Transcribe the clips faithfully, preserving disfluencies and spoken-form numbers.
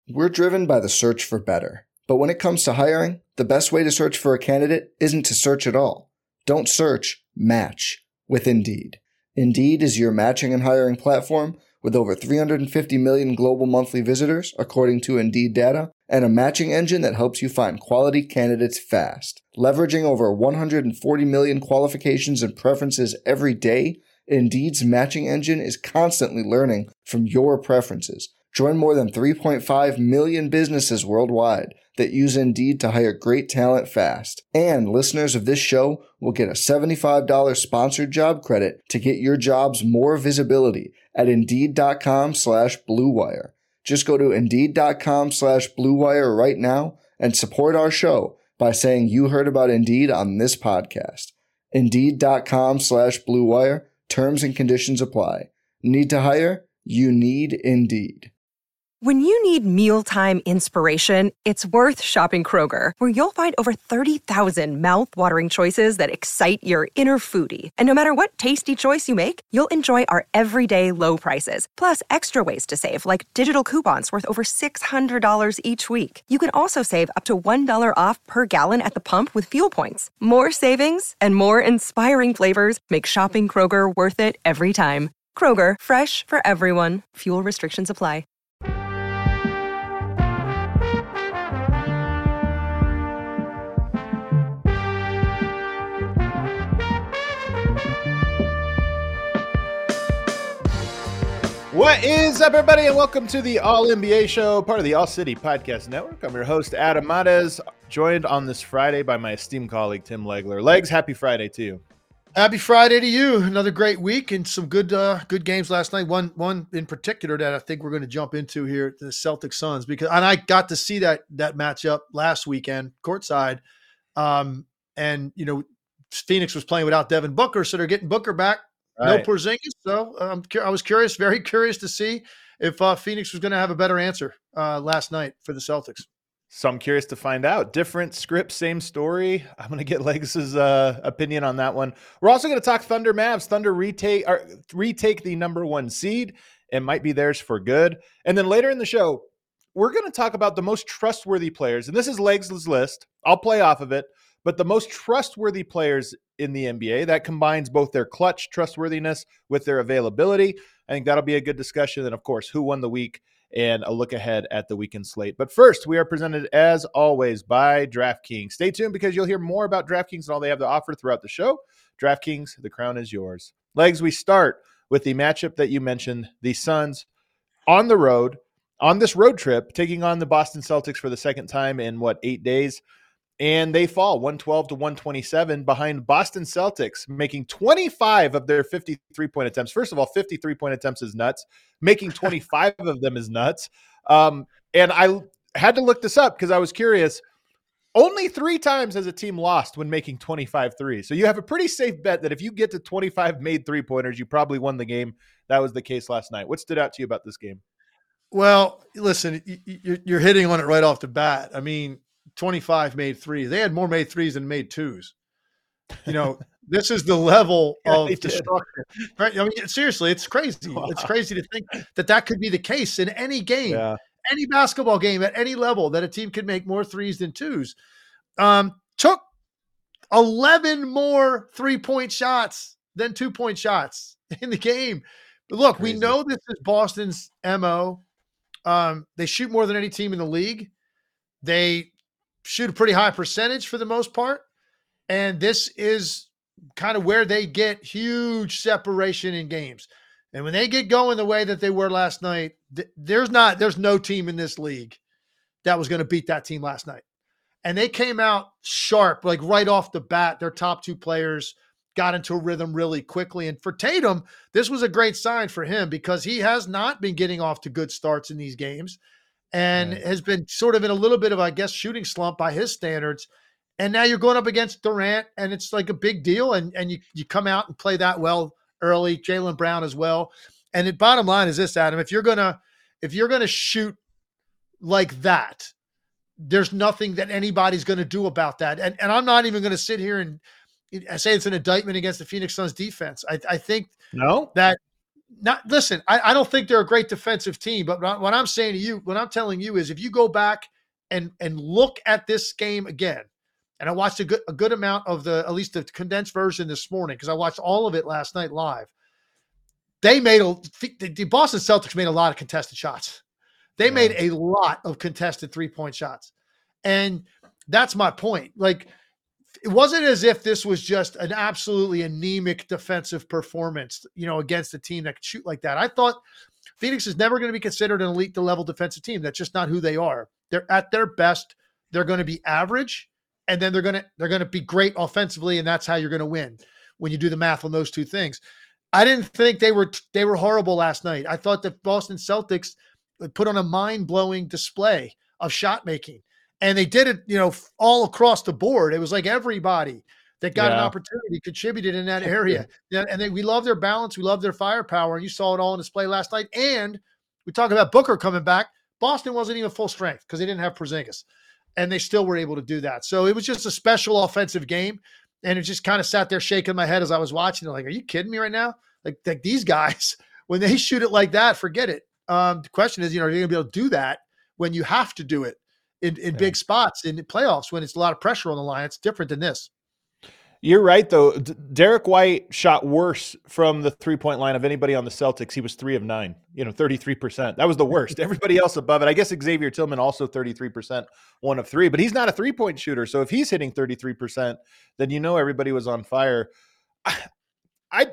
We're driven by the search for better. But when it comes to hiring, the best way to search for a candidate isn't to search at all. Don't search, match with Indeed. Indeed is your matching and hiring platform with over three hundred fifty million global monthly visitors, according to Indeed data, and a matching engine that helps you find quality candidates fast. Leveraging over one hundred forty million qualifications and preferences every day, Indeed's matching engine is constantly learning from your preferences. Join more than three point five million businesses worldwide that use Indeed to hire great talent fast. And listeners of this show will get a seventy-five dollars sponsored job credit to get your jobs more visibility at Indeed.com slash Blue Wire. Just go to Indeed.com slash Blue Wire right now and support our show by saying you heard about Indeed on this podcast. Indeed.com slash Blue Wire. Terms and conditions apply. Need to hire? You need Indeed. When you need mealtime inspiration, it's worth shopping Kroger, where you'll find over thirty thousand mouth-watering choices that excite your inner foodie. And no matter what tasty choice you make, you'll enjoy our everyday low prices, plus extra ways to save, like digital coupons worth over six hundred dollars each week. You can also save up to one dollar off per gallon at the pump with fuel points. More savings and more inspiring flavors make shopping Kroger worth it every time. Kroger, fresh for everyone. Fuel restrictions apply. What is up, everybody, and welcome to the All N B A Show, part of the All City Podcast Network. I'm your host, Adam Mares, joined on this Friday by my esteemed colleague, Tim Legler. Legs, happy Friday to you. Happy Friday to you. Another great week and some good uh, good games last night. One one in particular that I think we're going to jump into here, the Celtics Suns, because and I got to see that that matchup last weekend courtside. Um, and, you know, Phoenix was playing without Devin Booker, so they're getting Booker back. Right. No Porzingis, so um, I was curious, very curious to see if uh, Phoenix was going to have a better answer uh, last night for the Celtics. So I'm curious to find out. Different script, same story. I'm going to get Legs' uh, opinion on that one. We're also going to talk Thunder Mavs. Thunder retake or retake the number one seed. It might be theirs for good. And then later in the show, we're going to talk about the most trustworthy players. And this is Legs' list. I'll play off of it. But the most trustworthy players in the N B A, that combines both their clutch trustworthiness with their availability. I think that'll be a good discussion. And, of course, who won the week and a look ahead at the weekend slate. But first, we are presented, as always, by DraftKings. Stay tuned because you'll hear more about DraftKings and all they have to offer throughout the show. DraftKings, the crown is yours. Legs, we start with the matchup that you mentioned, the Suns on the road, on this road trip, taking on the Boston Celtics for the second time in, what, eight days? And they fall one twelve to one twenty-seven behind Boston Celtics, making twenty-five of their fifty-three point attempts. First of all, fifty-three point attempts is nuts. Making twenty-five of them is nuts. Um, and I had to look this up because I was curious. Only three times has a team lost when making twenty-five threes. So you have a pretty safe bet that if you get to twenty-five made three-pointers, you probably won the game. That was the case last night. What stood out to you about this game? Well, listen, you're hitting on it right off the bat. I mean, twenty-five made threes. They had more made threes than made twos. You know, this is the level Yeah, of they did. destruction. Right? I mean, seriously, it's crazy. Wow. It's crazy to think that that could be the case in any game, Yeah. any basketball game at any level, that a team could make more threes than twos. Um, took eleven more three-point shots than two-point shots in the game. But look, Crazy. we know this is Boston's M O. Um, they shoot more than any team in the league. They shoot a pretty high percentage for the most part. And this is kind of where they get huge separation in games. And when they get going the way that they were last night, th- there's not, there's no team in this league that was going to beat that team last night. And they came out sharp, like right off the bat. Their top two players got into a rhythm really quickly. And for Tatum, this was a great sign for him because he has not been getting off to good starts in these games and Right. has been sort of in a little bit of, I guess, shooting slump by his standards. And now you're going up against Durant, and it's like a big deal. And, and you, you come out and play that well early, Jaylen Brown as well. And the bottom line is this, Adam, if you're going to, if you're going to shoot like that, there's nothing that anybody's going to do about that. And, and I'm not even going to sit here and I say it's an indictment against the Phoenix Suns defense. I, I think No? that not listen, I, I don't think they're a great defensive team, but what I'm saying to you, what I'm telling you is if you go back and and look at this game again, and I watched a good a good amount of the, at least the condensed version this morning, because I watched all of it last night live. They made a the Boston Celtics made a lot of contested shots. They yeah. made a lot of contested three-point shots. And that's my point. Like, it wasn't as if this was just an absolutely anemic defensive performance, you know, against a team that could shoot like that. I thought Phoenix is never going to be considered an elite level defensive team. That's just not who they are. They're at their best. They're going to be average, and then they're going to, they're going to be great offensively. And that's how you're going to win when you do the math on those two things. I didn't think they were, they were horrible last night. I thought that Boston Celtics put on a mind blowing display of shot making. And they did it, you know, all across the board. It was like everybody that got yeah. an opportunity contributed in that area. Yeah, and they, we love their balance. We love their firepower. And you saw it all on display last night. And we talk about Booker coming back. Boston wasn't even full strength because they didn't have Porzingis. And they still were able to do that. So it was just a special offensive game. And it just kind of sat there shaking my head as I was watching it. Like, are you kidding me right now? Like, like these guys, when they shoot it like that, forget it. Um, the question is, you know, are you going to be able to do that when you have to do it? In, in yeah. big spots in the playoffs when it's a lot of pressure on the line? It's different than this. You're right, though. D- Derek White shot worse from the three-point line of anybody on the Celtics. He was three of nine, you know, thirty-three percent. That was the worst. Everybody else above it. I guess Xavier Tillman also thirty-three percent, one of three, but he's not a three-point shooter. So if he's hitting thirty-three percent, then you know everybody was on fire. I, I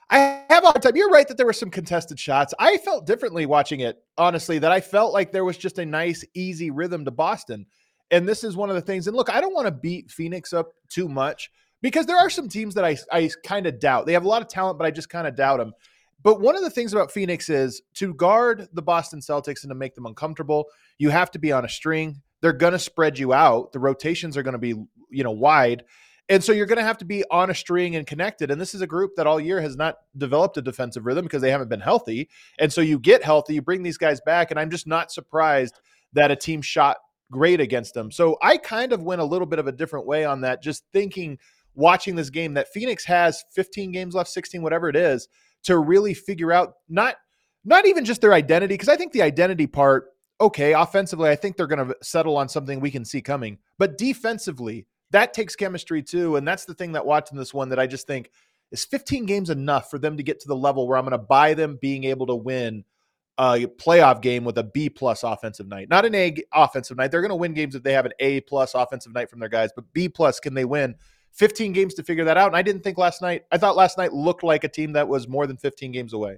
I have a hard time. You're right that there were some contested shots. I felt differently watching it, honestly, that I felt like there was just a nice, easy rhythm to Boston. And this is one of the things. And look, I don't want to beat Phoenix up too much because there are some teams that I, I kind of doubt. They have a lot of talent, but I just kind of doubt them. But one of the things about Phoenix is to guard the Boston Celtics and to make them uncomfortable, you have to be on a string. They're going to spread you out. The rotations are going to be, you know, wide. And so you're going to have to be on a string and connected. And this is a group that all year has not developed a defensive rhythm because they haven't been healthy. And so you get healthy, you bring these guys back, and I'm just not surprised that a team shot great against them. So I kind of went a little bit of a different way on that, just thinking, watching this game, that Phoenix has fifteen games left, sixteen, whatever it is, to really figure out not, not even just their identity, because I think the identity part, okay, offensively, I think they're going to settle on something we can see coming. But defensively, that takes chemistry too. And that's the thing that watching this one that I just think is fifteen games enough for them to get to the level where I'm going to buy them being able to win a playoff game with a B plus offensive night, not an A offensive night. They're going to win games if they have an A plus offensive night from their guys, but B plus, can they win fifteen games to figure that out? And I didn't think last night, I thought last night looked like a team that was more than fifteen games away.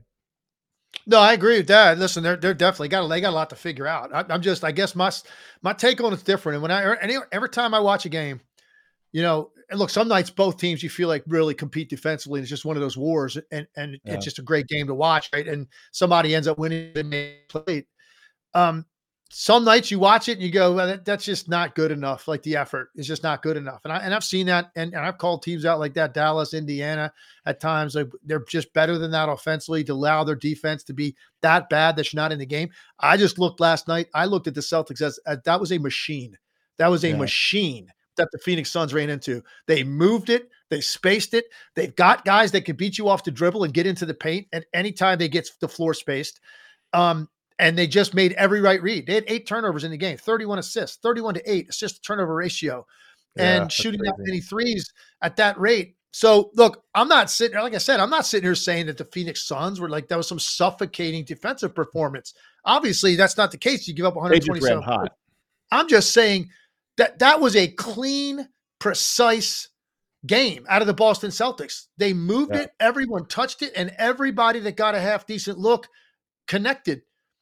No, I agree with that. Listen, they're they're definitely got they got a lot to figure out. I, I'm just, I guess my my take on it's different. And when I any, every time I watch a game, you know, and look, some nights both teams you feel like really compete defensively. And it's just one of those wars, and and yeah. it's just a great game to watch, right? And somebody ends up winning the plate. Um, some nights you watch it and you go, well, that, that's just not good enough. Like the effort is just not good enough. And I and I've seen that, and, and I've called teams out like that, Dallas, Indiana, at times. Like they're just better than that offensively to allow their defense to be that bad that you're not in the game. I just looked last night. I looked at the Celtics as, as that was a machine. That was a yeah. machine that the Phoenix Suns ran into. They moved it. They spaced it. They've got guys that can beat you off the dribble and get into the paint at any time they get the floor spaced. Um, and they just made every right read. They had eight turnovers in the game, thirty-one assists, thirty-one to eight assist to turnover ratio, yeah, and shooting that many threes at that rate. So look, I'm not sitting, like I said, I'm not sitting here saying that the Phoenix Suns were like, that was some suffocating defensive performance. Obviously that's not the case. You give up one hundred twenty-seven. They just ran hot. I'm just saying that that was a clean, precise game out of the Boston Celtics. They moved yeah. it, everyone touched it, and everybody that got a half decent look connected.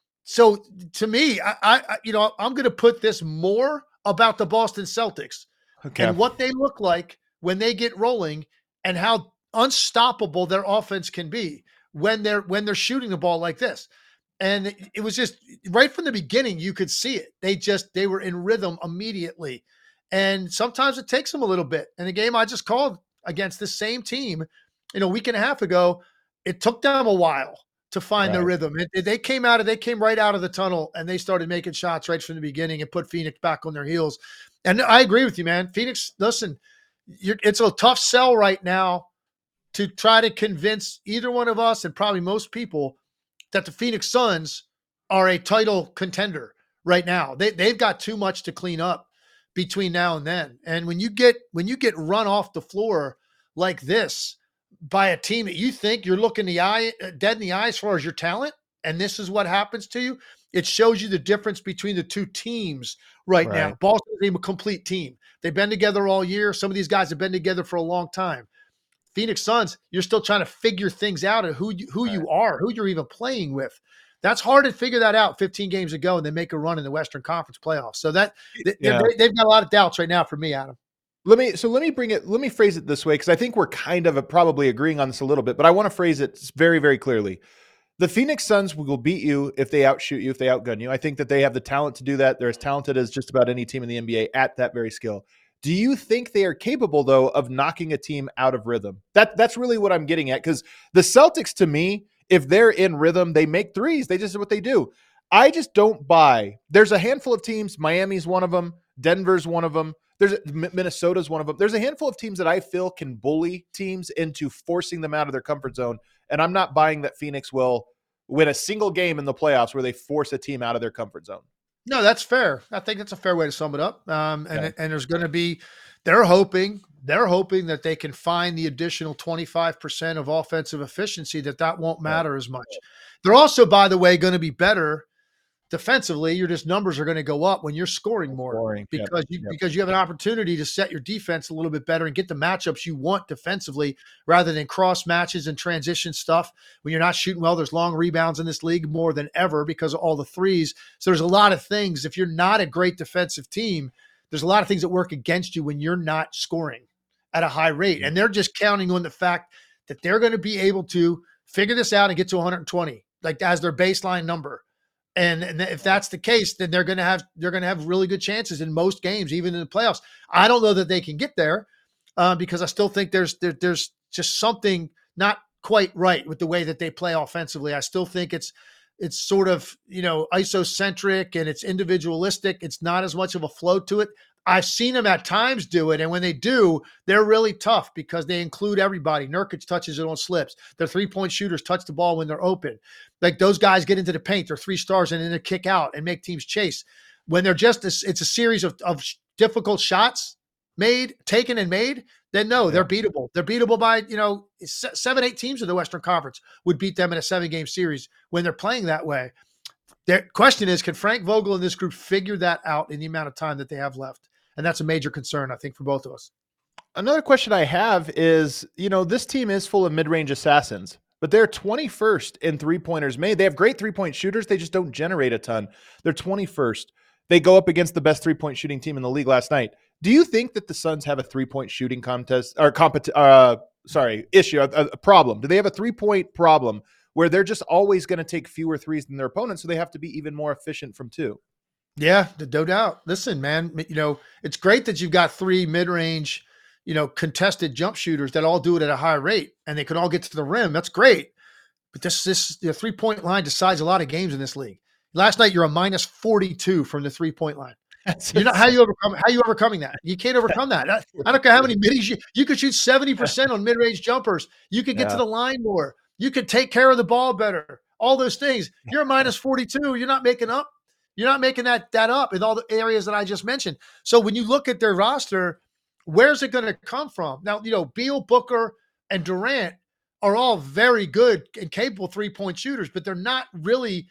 So to me, I, I you know, I'm going to put this more about the Boston Celtics okay. and what they look like when they get rolling and how unstoppable their offense can be when they're when they're shooting the ball like this. And it, it was just right from the beginning, you could see it. They just they were in rhythm immediately. And sometimes it takes them a little bit. And the game I just called against the same team, you know, a week and a half ago, it took them a while to find right. their rhythm. It, they came out of, they came right out of the tunnel and they started making shots right from the beginning and put Phoenix back on their heels. And I agree with you, man. Phoenix, listen, you're, it's a tough sell right now to try to convince either one of us and probably most people that the Phoenix Suns are a title contender right now. They they've got too much to clean up between now and then. And when you get when you get run off the floor like this by a team that you think you're looking the eye dead in the eye as far as your talent, and this is what happens to you, it shows you the difference between the two teams right, right. now. Boston is a complete team. They've been together all year. Some of these guys have been together for a long time. Phoenix Suns, you're still trying to figure things out and who you, who right. you are, who you're even playing with. That's hard to figure that out fifteen games ago, and then make a run in the Western Conference playoffs. So that yeah. they, they've got a lot of doubts right now for me, Adam. Let me so let me bring it. Let me phrase it this way, because I think we're kind of a, probably agreeing on this a little bit, but I want to phrase it very, very clearly. The Phoenix Suns will beat you if they outshoot you, if they outgun you. I think that they have the talent to do that. They're as talented as just about any team in the N B A at that very skill. Do you think they are capable, though, of knocking a team out of rhythm? That that's really what I'm getting at, because the Celtics, to me, if they're in rhythm, they make threes. They just do what they do. I just don't buy. There's a handful of teams. Miami's one of them. Denver's one of them. There's Minnesota's one of them. There's a handful of teams that I feel can bully teams into forcing them out of their comfort zone. And I'm not buying that Phoenix will win a single game in the playoffs where they force a team out of their comfort zone. No, that's fair. I think that's a fair way to sum it up. Um, and, okay. and there's going to be, they're hoping, they're hoping that they can find the additional twenty-five percent of offensive efficiency, that that won't matter yeah. as much. They're also, by the way, going to be better defensively. Your just numbers are going to go up when you're scoring more scoring. because yep. you, yep. because you have an opportunity to set your defense a little bit better and get the matchups you want defensively, rather than cross matches and transition stuff. When you're not shooting well, there's long rebounds in this league more than ever because of all the threes. So there's a lot of things. If you're not a great defensive team, there's a lot of things that work against you when you're not scoring at a high rate. And they're just counting on the fact that they're going to be able to figure this out and get to one hundred twenty, like as their baseline number. And, and if that's the case, then they're going to have they're going to have really good chances in most games, even in the playoffs. I don't know that they can get there uh, because I still think there's there, there's just something not quite right with the way that they play offensively. I still think it's it's sort of, you know, isocentric and it's individualistic. It's not as much of a flow to it. I've seen them at times do it, and when they do, they're really tough because they include everybody. Nurkic touches it on slips. Their three-point shooters touch the ball when they're open. Like those guys get into the paint, they're three stars, and then they kick out and make teams chase. When they're just, a, it's a series of, of difficult shots made, taken and made, then no, they're beatable. They're beatable by, you know, seven, eight teams in the Western Conference would beat them in a seven-game series when they're playing that way. The question is, can Frank Vogel and this group figure that out in the amount of time that they have left? And that's a major concern, I think, for both of us. Another question I have is, you know, this team is full of mid-range assassins, but they're twenty-first in three-pointers made. They have great three-point shooters. They just don't generate a ton. They're twenty-first. They go up against the best three-point shooting team in the league last night. Do you think that the Suns have a three-point shooting contest or compet- uh, sorry, issue, a, a problem? Do they have a three-point problem where they're just always going to take fewer threes than their opponents, so they have to be even more efficient from two? Yeah, no doubt. Listen, man, you know, it's great that you've got three mid-range, you know, contested jump shooters that all do it at a high rate and they can all get to the rim. That's great. But this, this, the three-point line decides a lot of games in this league. Last night, you're a minus forty-two from the three-point line. You know, how you overcome, how you overcoming that? You can't overcome that. I, I don't care how many middies you, you could shoot seventy percent on mid-range jumpers. You could get yeah. to the line more. You could take care of the ball better. All those things. You're a minus forty-two. You're not making up. You're not making that that up in all the areas that I just mentioned. So when you look at their roster, where's it going to come from? Now, you know, Beal, Booker, and Durant are all very good and capable three-point shooters, but they're not really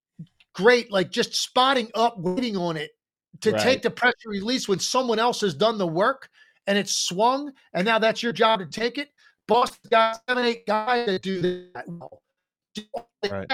great, like just spotting up, waiting on it to right. take the pressure release when someone else has done the work and it's swung, and now that's your job to take it. Boston's got seven, eight guys that do that well. Right.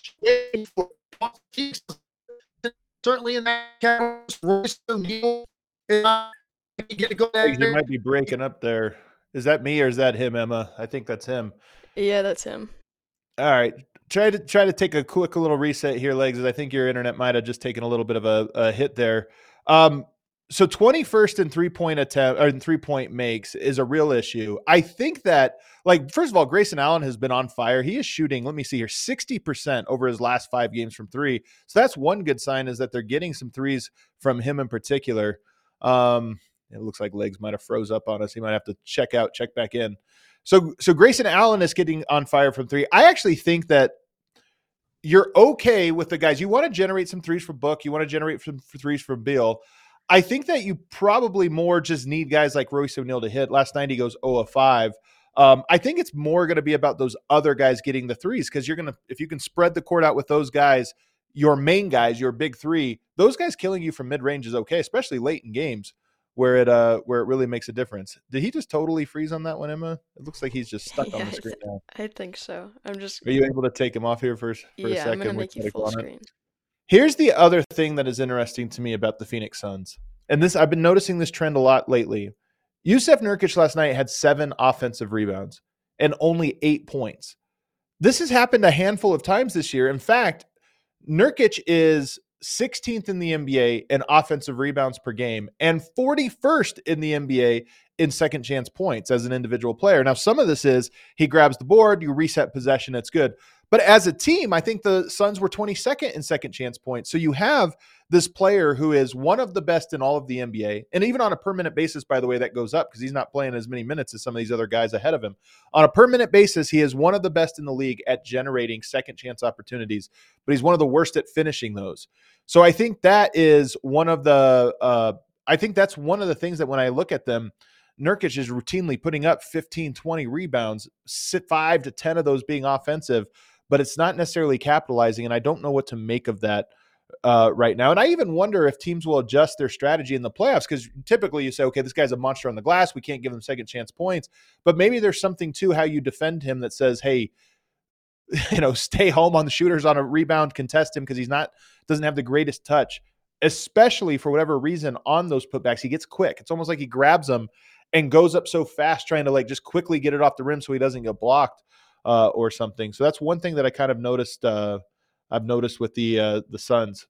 Certainly in that category, Royce O'Neal is not get to go there. You might be breaking up there. Is that me or is that him, Emma? I think that's him. Yeah, that's him. All right. Try to try to take a quick little reset here, Legs, as I think your internet might have just taken a little bit of a, a hit there. Um, so twenty-first in three-point attempt or in three-point makes is a real issue. I think that, like, first of all, Grayson Allen has been on fire. He is shooting, let me see here, sixty percent over his last five games from three. So that's one good sign, is that they're getting some threes from him in particular. Um, It looks like legs might have froze up on us. He might have to check out, check back in. So, so Grayson Allen is getting on fire from three. I actually think that you're okay with the guys. You want to generate some threes for Book. You want to generate some threes for Beal. I think that you probably more just need guys like Royce O'Neal to hit. Last night he goes zero of five. Um, I think it's more going to be about those other guys getting the threes, because you're going to, if you can spread the court out with those guys, your main guys, your big three, those guys killing you from mid-range is okay, especially late in games where it uh where it really makes a difference. Did he just totally freeze on that one, Emma? It looks like he's just stuck Yeah, on I, the screen th- now. I think so. I'm just. Are you able to take him off here for, for yeah, a second? I'm gonna We make can you take full on it. screen. Here's the other thing that is interesting to me about the Phoenix Suns. And this, I've been noticing this trend a lot lately. Jusuf Nurkic last night had seven offensive rebounds and only eight points. This has happened a handful of times this year. In fact, Nurkic is sixteenth in the N B A in offensive rebounds per game and forty-first in the N B A in second chance points as an individual player. Now, some of this is he grabs the board, you reset possession, it's good. But as a team, I think the Suns were twenty-second in second chance points. So you have this player who is one of the best in all of the N B A. And even on a per minute basis, by the way, that goes up because he's not playing as many minutes as some of these other guys ahead of him. On a per minute basis, he is one of the best in the league at generating second chance opportunities, but he's one of the worst at finishing those. So I think that is one of the, uh, I think that's one of the things that when I look at them, Nurkic is routinely putting up fifteen, twenty rebounds, five to ten of those being offensive, but it's not necessarily capitalizing. And I don't know what to make of that uh, right now. And I even wonder if teams will adjust their strategy in the playoffs, because typically you say, okay, this guy's a monster on the glass. We can't give him second chance points, but maybe there's something to how you defend him that says, hey, you know, stay home on the shooters on a rebound, contest him because he's not, doesn't have the greatest touch, especially for whatever reason on those putbacks. He gets quick. It's almost like he grabs them and goes up so fast trying to like just quickly get it off the rim so he doesn't get blocked uh, or something. So that's one thing that I kind of noticed. Uh, I've noticed with the uh, the Suns.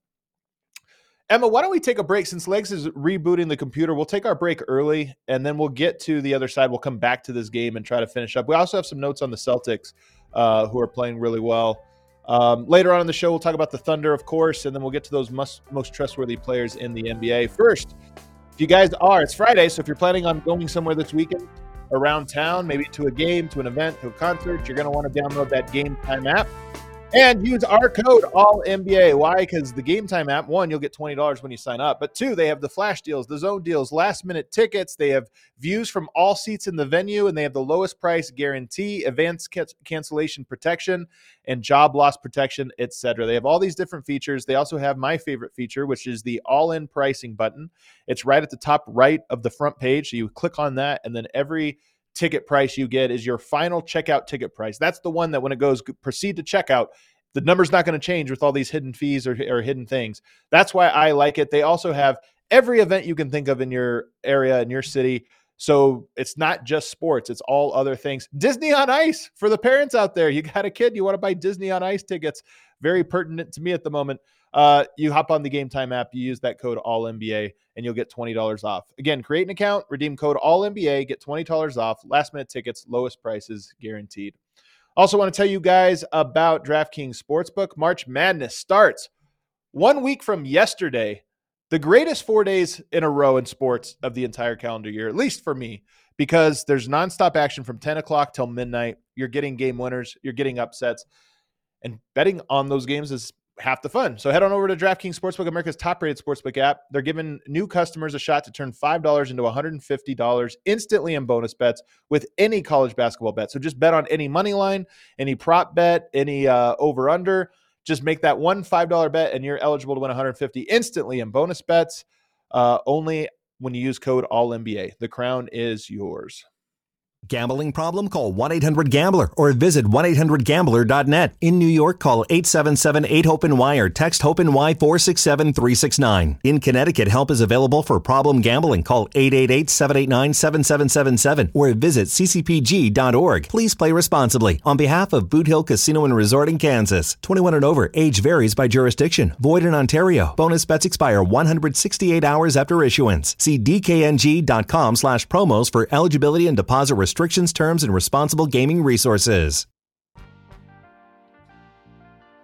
Emma, why don't we take a break since Legs is rebooting the computer? We'll take our break early and then we'll get to the other side. We'll come back to this game and try to finish up. We also have some notes on the Celtics uh, who are playing really well. Um, later on in the show, we'll talk about the Thunder, of course, and then we'll get to those most, most trustworthy players in the N B A. First, if you guys are, it's Friday, so if you're planning on going somewhere this weekend around town, maybe to a game, to an event, to a concert, you're going to want to download that Game Time app and use our code all N B A. Why? Because the Game Time app, one, you'll get twenty dollars when you sign up, but two, they have the flash deals, the zone deals, last minute tickets. They have views from all seats in the venue, and they have the lowest price guarantee, advanced ca- cancellation protection, and job loss protection, et cetera. They have all these different features. They also have my favorite feature, which is the all-in pricing button. It's right at the top right of the front page. So you click on that, and then every ticket price you get is your final checkout ticket price. That's the one that when it goes proceed to checkout, the number's not going to change with all these hidden fees or, or hidden things. That's why I like it. They also have every event you can think of in your area, in your city. So it's not just sports. It's all other things. Disney on Ice for the parents out there. You got a kid, you want to buy Disney on Ice tickets. Very pertinent to me at the moment. Uh, you hop on the Game Time app, you use that code all N B A, and you'll get twenty dollars off. Again, create an account, redeem code all N B A, get twenty dollars off, last minute tickets, lowest prices guaranteed. Also want to tell you guys about DraftKings Sportsbook. March Madness starts one week from yesterday. The greatest four days in a row in sports of the entire calendar year, at least for me, because there's nonstop action from ten o'clock till midnight. You're getting game winners. You're getting upsets. And betting on those games is half the fun. So head on over to DraftKings Sportsbook, America's top-rated sportsbook app. They're giving new customers a shot to turn five dollars into one hundred fifty dollars instantly in bonus bets with any college basketball bet. So just bet on any money line, any prop bet, any uh, over-under. Just make that one five dollar bet, and you're eligible to win one hundred fifty dollars instantly in bonus bets, uh, only when you use code all N B A. The crown is yours. Gambling problem? Call one eight hundred gambler or visit one eight hundred gambler dot net. In New York, call eight seven seven eight hope N Y or text HOPE-NY four six seven three six nine. In Connecticut, help is available for problem gambling. Call eight eight eight seven eight nine seven seven seven seven or visit c c p g dot org. Please play responsibly. On behalf of Boot Hill Casino and Resort in Kansas, twenty-one and over, age varies by jurisdiction. Void in Ontario. Bonus bets expire one hundred sixty-eight hours after issuance. See d k n g dot com slash promos for eligibility and deposit restrictions. Restrictions, terms, and responsible gaming resources.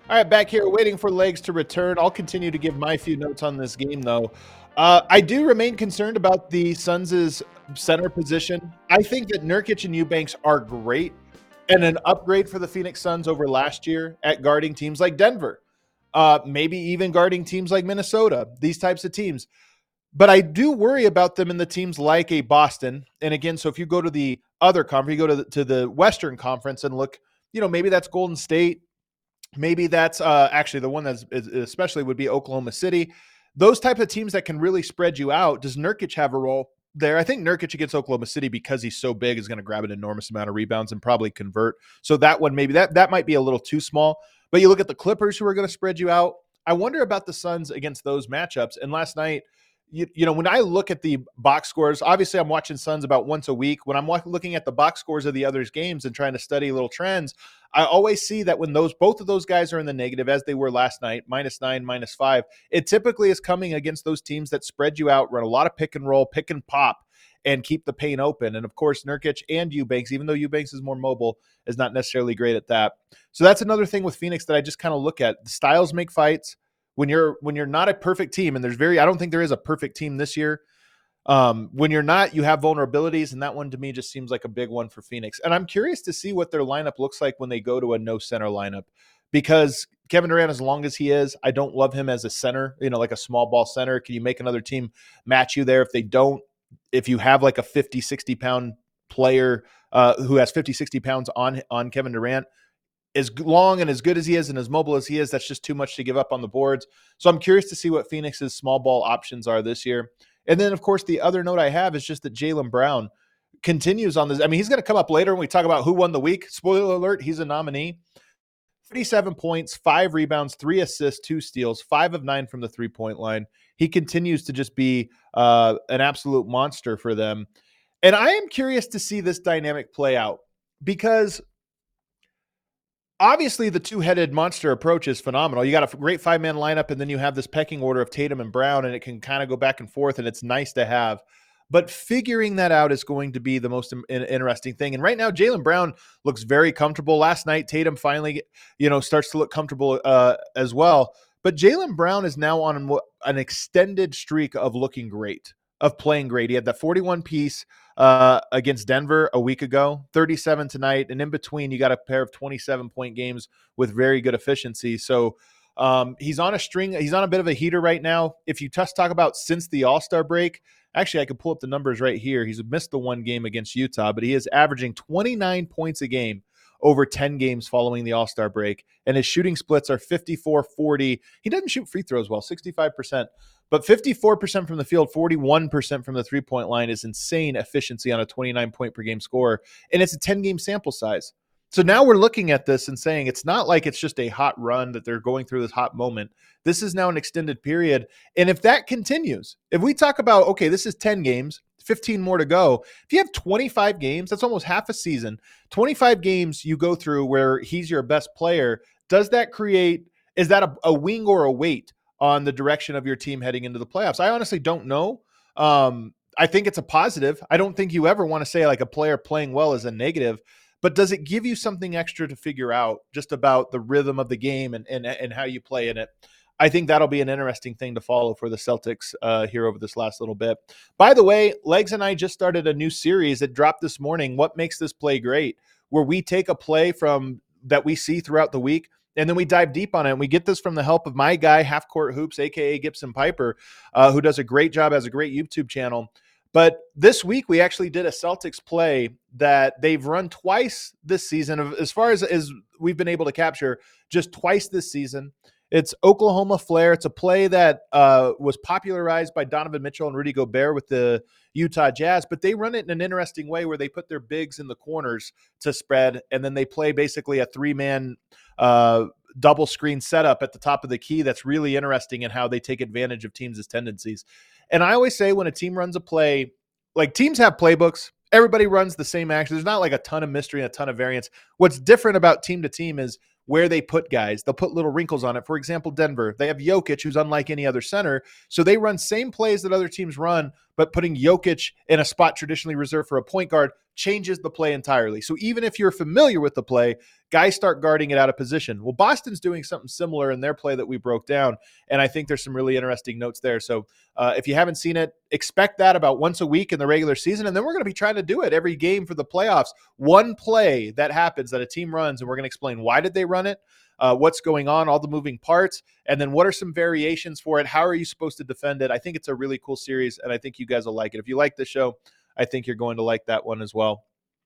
All right, back here waiting for Legs to return. I'll continue to give my few notes on this game, though. Uh, I do remain concerned about the Suns' center position. I think that Nurkic and Eubanks are great and an upgrade for the Phoenix Suns over last year at guarding teams like Denver, uh, maybe even guarding teams like Minnesota, these types of teams. But I do worry about them in the teams like a Boston. And again, so if you go to the other conference, you go to the, to the Western Conference and look, you know, maybe that's Golden State. Maybe that's uh, actually the one that's especially would be Oklahoma City. Those types of teams that can really spread you out. Does Nurkic have a role there? I think Nurkic against Oklahoma City, because he's so big, is going to grab an enormous amount of rebounds and probably convert. So that one, maybe that, that might be a little too small. But you look at the Clippers, who are going to spread you out. I wonder about the Suns against those matchups. And last night, You, you know, when I look at the box scores, obviously I'm watching Suns about once a week. When I'm looking at the box scores of the others' games and trying to study little trends, I always see that when those both of those guys are in the negative, as they were last night, minus nine, minus five, it typically is coming against those teams that spread you out, run a lot of pick and roll, pick and pop, and keep the paint open. And of course, Nurkic and Eubanks, even though Eubanks is more mobile, is not necessarily great at that. So that's another thing with Phoenix that I just kind of look at. The styles make fights. When you're when you're not a perfect team, and there's very I don't think there is a perfect team this year. Um, when you're not, you have vulnerabilities, and that one to me just seems like a big one for Phoenix. And I'm curious to see what their lineup looks like when they go to a no center lineup, because Kevin Durant, as long as he is, I don't love him as a center, you know, like a small ball center. Can you make another team match you there? If they don't, if you have like a fifty, sixty pound player uh, who has fifty, sixty pounds on on Kevin Durant, as long and as good as he is and as mobile as he is, that's just too much to give up on the boards. So I'm curious to see what Phoenix's small ball options are this year. And then, of course, the other note I have is just that Jaylen Brown continues on this. I mean, he's going to come up later when we talk about who won the week. Spoiler alert, he's a nominee. thirty-seven points, five rebounds, three assists, two steals, five of nine from the three-point line. He continues to just be uh, an absolute monster for them. And I am curious to see this dynamic play out, because obviously the two-headed monster approach is phenomenal. You got a great five-man lineup, and then you have this pecking order of Tatum and Brown, and it can kind of go back and forth, and it's nice to have. But figuring that out is going to be the most interesting thing. And right now, Jaylen Brown looks very comfortable. Last night, Tatum finally, you know, starts to look comfortable uh, as well. But Jaylen Brown is now on an extended streak of looking great, of playing great. He had that forty-one piece uh, against Denver a week ago, thirty-seven tonight. And in between, you got a pair of twenty-seven point games with very good efficiency. So um, he's on a string. He's on a bit of a heater right now. If you just talk about since the All-Star break, actually, I could pull up the numbers right here. He's missed the one game against Utah, but he is averaging twenty-nine points a game over ten games following the All-Star break. And his shooting splits are fifty-four forty. He doesn't shoot free throws well, sixty-five percent. But fifty-four percent from the field, forty-one percent from the three-point line is insane efficiency on a twenty-nine point per game score. And it's a ten-game sample size. So now we're looking at this and saying it's not like it's just a hot run that they're going through this hot moment. This is now an extended period. And if that continues, if we talk about, okay, this is ten games, fifteen more to go. If you have twenty-five games, that's almost half a season. twenty-five games you go through where he's your best player. Does that create, is that a, a wing or a weight on the direction of your team heading into the playoffs? I honestly don't know. Um, I think it's a positive. I don't think you ever want to say like a player playing well is a negative. But does it give you something extra to figure out just about the rhythm of the game and and, and how you play in it? I think that'll be an interesting thing to follow for the Celtics uh, here over this last little bit. By the way, Legs and I just started a new series that dropped this morning, What Makes This Play Great, where we take a play from that we see throughout the week, and then we dive deep on it. And we get this from the help of my guy, Half Court Hoops, a k a. Gibson Piper, uh, who does a great job, has a great YouTube channel. But this week, we actually did a Celtics play that they've run twice this season. As far as, as we've been able to capture, just twice this season. It's Oklahoma Flare. It's a play that uh, was popularized by Donovan Mitchell and Rudy Gobert with the Utah Jazz, but they run it in an interesting way where they put their bigs in the corners to spread, and then they play basically a three-man uh, double screen setup at the top of the key. That's really interesting in how they take advantage of teams' tendencies. And I always say when a team runs a play, like teams have playbooks, everybody runs the same action. There's not like a ton of mystery and a ton of variance. What's different about team to team is where they put guys. They'll put little wrinkles on it. For example, Denver, they have Jokic, who's unlike any other center. So they run same plays that other teams run, but putting Jokic in a spot traditionally reserved for a point guard changes the play entirely. So even if you're familiar with the play, guys start guarding it out of position. Well, Boston's doing something similar in their play that we broke down, and I think there's some really interesting notes there. So uh, if you haven't seen it, expect that about once a week in the regular season, and then we're going to be trying to do it every game for the playoffs. One play that happens that a team runs, and we're going to explain why did they run it, uh, what's going on, all the moving parts, and then what are some variations for it? How are you supposed to defend it? I think it's a really cool series, and I think you guys will like it. If you like the show, I think you're going to like that one as well.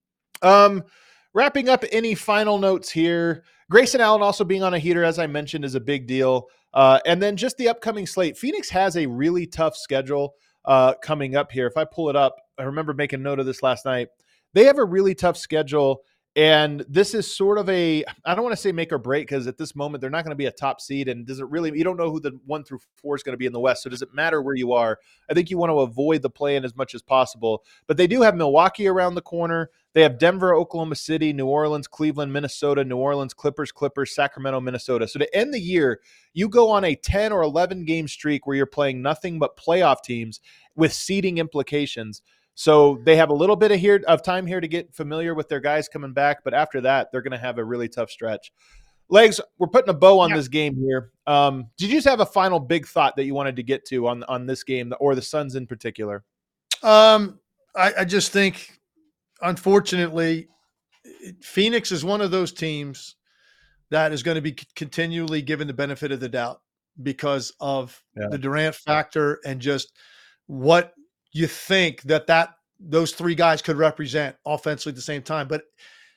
Um, wrapping up any final notes here. Grayson Allen also being on a heater, as I mentioned, is a big deal. Uh, and then just the upcoming slate. Phoenix has a really tough schedule uh, coming up here. If I pull it up, I remember making note of this last night. They have a really tough schedule. And this is sort of a, I don't want to say make or break, because at this moment, they're not going to be a top seed. And does it really, you don't know who the one through four is going to be in the West. So does it matter where you are? I think you want to avoid the play-in as much as possible. But they do have Milwaukee around the corner. They have Denver, Oklahoma City, New Orleans, Cleveland, Minnesota, New Orleans, Clippers, Clippers, Sacramento, Minnesota. So to end the year, you go on a ten or eleven game streak where you're playing nothing but playoff teams with seeding implications. So they have a little bit of here of time here to get familiar with their guys coming back, but after that, they're going to have a really tough stretch. Legs, we're putting a bow on yeah. this game here. Um, did you just have a final big thought that you wanted to get to on on this game, or the Suns in particular? Um, I, I just think, unfortunately, Phoenix is one of those teams that is going to be continually given the benefit of the doubt because of yeah. the Durant factor and just what you think that that those three guys could represent offensively at the same time. But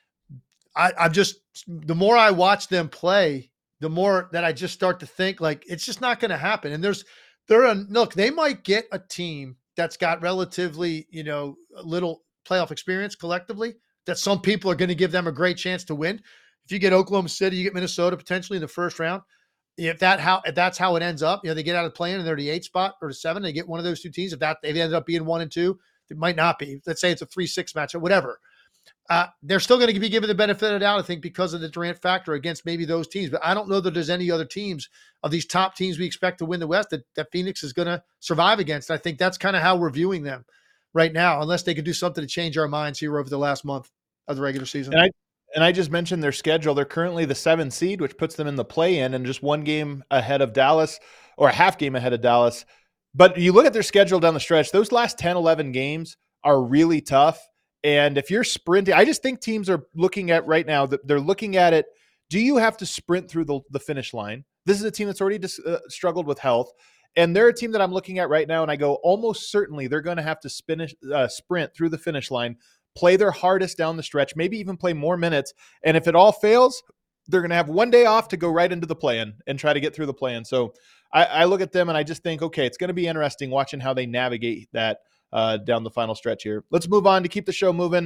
I, I'm just, the more I watch them play, the more that I just start to think like, it's just not going to happen. And there's, they're a, look, they might get a team that's got relatively, you know, little playoff experience collectively, that some people are going to give them a great chance to win. If you get Oklahoma City, you get Minnesota potentially in the first round. If that how if that's how it ends up, you know, they get out of the play-in and they're the eight spot or the seven, they get one of those two teams. If that they ended up being one and two, it might not be. Let's say it's a three six match or whatever. Uh, they're still going to be given the benefit of the doubt, I think, because of the Durant factor against maybe those teams. But I don't know that there's any other teams of these top teams we expect to win the West that, that Phoenix is going to survive against. I think that's kind of how we're viewing them right now, unless they could do something to change our minds here over the last month of the regular season. And I, and I just mentioned their schedule. They're currently the seventh seed, which puts them in the play-in and just one game ahead of Dallas, or a half game ahead of Dallas. But you look at their schedule down the stretch, those last ten, eleven games are really tough. And if you're sprinting, I just think teams are looking at right now, that they're looking at it, do you have to sprint through the, the finish line? This is a team that's already dis, uh, struggled with health. And they're a team that I'm looking at right now, and I go, almost certainly they're going to have to spin, uh, sprint through the finish line, play their hardest down the stretch, maybe even play more minutes. And if it all fails, they're going to have one day off to go right into the play-in and try to get through the play-in. So I, I look at them and I just think, okay, it's going to be interesting watching how they navigate that uh, down the final stretch here. Let's move on to keep the show moving.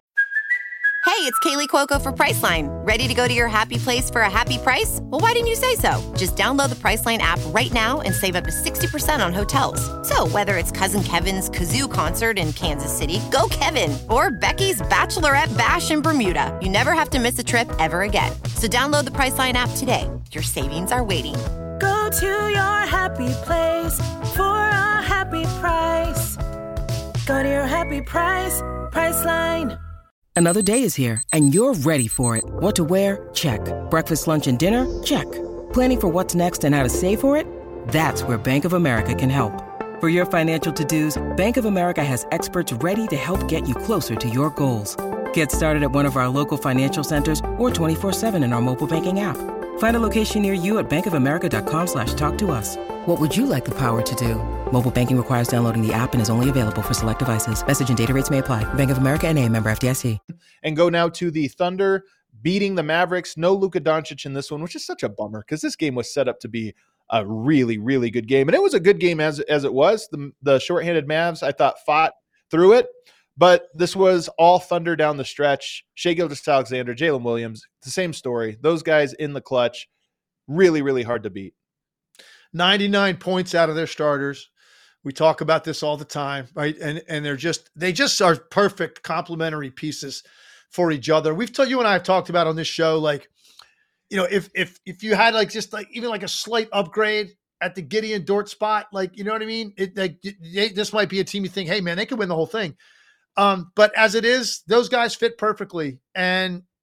Hey, it's Kaylee Cuoco for Priceline. Ready to go to your happy place for a happy price? Well, why didn't you say so? Just download the Priceline app right now and save up to sixty percent on hotels. So whether it's Cousin Kevin's Kazoo Concert in Kansas City, go Kevin, or Becky's Bachelorette Bash in Bermuda, you never have to miss a trip ever again. So download the Priceline app today. Your savings are waiting. Go to your happy place for a happy price. Go to your happy price, Priceline. Another day is here, and you're ready for it. What to wear? Check. Breakfast, lunch, and dinner? Check. Planning for what's next and how to save for it? That's where Bank of America can help. For your financial to-dos, Bank of America has experts ready to help get you closer to your goals. Get started at one of our local financial centers or twenty-four seven in our mobile banking app. Find a location near you at bankofamerica.com slash talk to us. What would you like the power to do? Mobile banking requires downloading the app and is only available for select devices. Message and data rates may apply. Bank of America N A, member F D I C. And go now to the Thunder beating the Mavericks. No Luka Doncic in this one, which is such a bummer because this game was set up to be a really, really good game. And it was a good game as, as it was. The, the shorthanded Mavs, I thought, fought through it. But this was all Thunder down the stretch. Shai Gilgeous-Alexander, Jalen Williams, the same story. Those guys in the clutch, really, really hard to beat. ninety-nine points out of their starters. We talk about this all the time, right? And and they're just they just are perfect complementary pieces for each other. We've told you and I have talked about on this show, like, you know, if if if you had like just like even like a slight upgrade at the Gideon Dort spot, like, you know what I mean? It like they, this might be a team you think, hey man, they could win the whole thing. Um, but as it is, those guys fit perfectly. And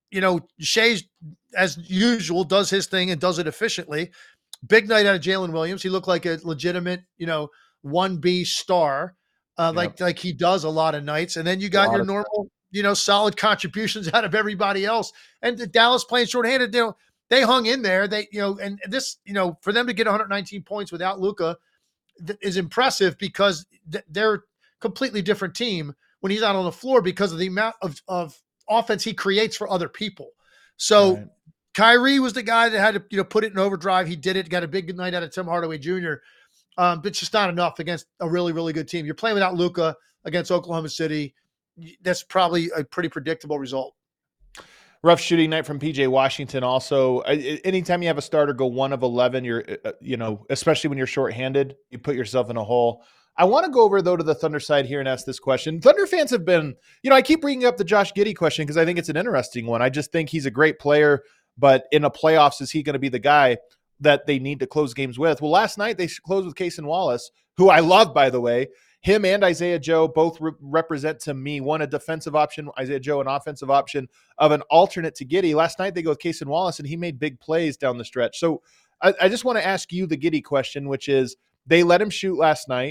you know, Shea's, as usual, does his thing and does it efficiently. Big night out of Jalen Williams. He looked like a legitimate, you know, one B star, uh, like Yep. like he does a lot of nights. And then you got your normal, you know, solid contributions out of everybody else. And the Dallas playing shorthanded, you know, they hung in there. They, you know, and this, you know, for them to get one hundred nineteen points without Luka th- is impressive because th- they're a completely different team when he's out on the floor because of the amount of, of offense he creates for other people. So Right. Kyrie was the guy that had to, you know, put it in overdrive. He did it, got a big night out of Tim Hardaway Junior Um, but it's just not enough against a really, really good team. You're playing without Luka against Oklahoma City. That's probably a pretty predictable result. Rough shooting night from P J Washington. Also, I- anytime you have a starter go one of eleven, you're, uh, you know, especially when you're shorthanded, you put yourself in a hole. I want to go over, though, to the Thunder side here and ask this question. Thunder fans have been, you know, I keep bringing up the Josh Giddey question because I think it's an interesting one. I just think he's a great player, but in the playoffs, is he going to be the guy that they need to close games with? Well, last night they closed with Cason Wallace, who I love, by the way. Him and Isaiah Joe both re- represent to me, one a defensive option, Isaiah Joe an offensive option of an alternate to Giddey. Last night they go with Cason Wallace, and he made big plays down the stretch. So I, I just want to ask you the Giddey question, which is they let him shoot last night.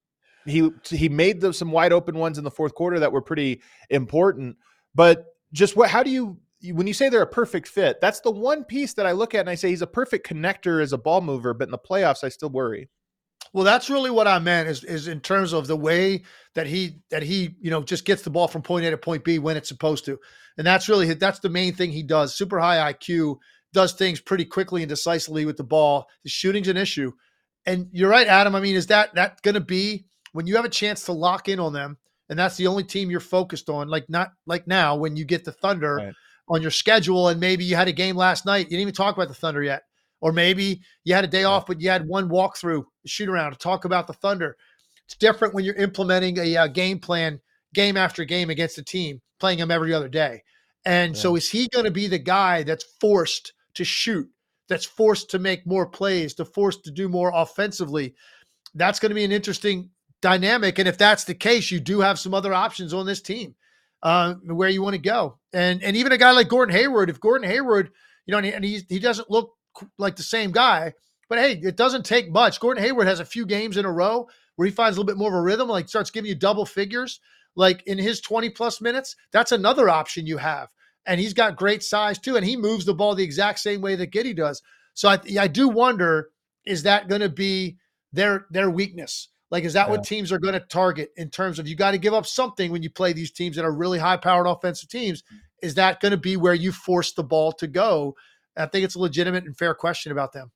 He he made the, some wide open ones in the fourth quarter that were pretty important. But just what? How do you when you say they're a perfect fit? That's the one piece that I look at and I say he's a perfect connector as a ball mover. But in the playoffs, I still worry. Well, that's really what I meant is, is in terms of the way that he that he you know just gets the ball from point A to point B when it's supposed to, and that's really that's the main thing he does. Super high I Q, does things pretty quickly and decisively with the ball. The shooting's an issue, and you're right, Adam. I mean, is that that going to be when you have a chance to lock in on them, and that's the only team you're focused on? Like not like now when you get the Thunder Right. on your schedule, and maybe you had a game last night. You didn't even talk about the Thunder yet. Or maybe you had a day off, but you had one walkthrough, shoot around to talk about the Thunder. It's different when you're implementing a uh, game plan game after game against a team, playing them every other day. And Yeah. so is he going to be the guy that's forced to shoot, that's forced to make more plays, to forced to do more offensively? That's going to be an interesting dynamic. And if that's the case, you do have some other options on this team uh, where you want to go. And and even a guy like Gordon Hayward, if Gordon Hayward, you know, and he, and he, he doesn't look like the same guy, but hey, it doesn't take much. Gordon Hayward has a few games in a row where he finds a little bit more of a rhythm, like starts giving you double figures, like in his twenty plus minutes. That's another option you have. And he's got great size too. And he moves the ball the exact same way that Giddey does. So I, I do wonder, is that going to be their, their weakness? Like, is that Yeah. what teams are going to target in terms of you got to give up something when you play these teams that are really high powered offensive teams? Is that going to be where you force the ball to go? I think it's a legitimate and fair question about them.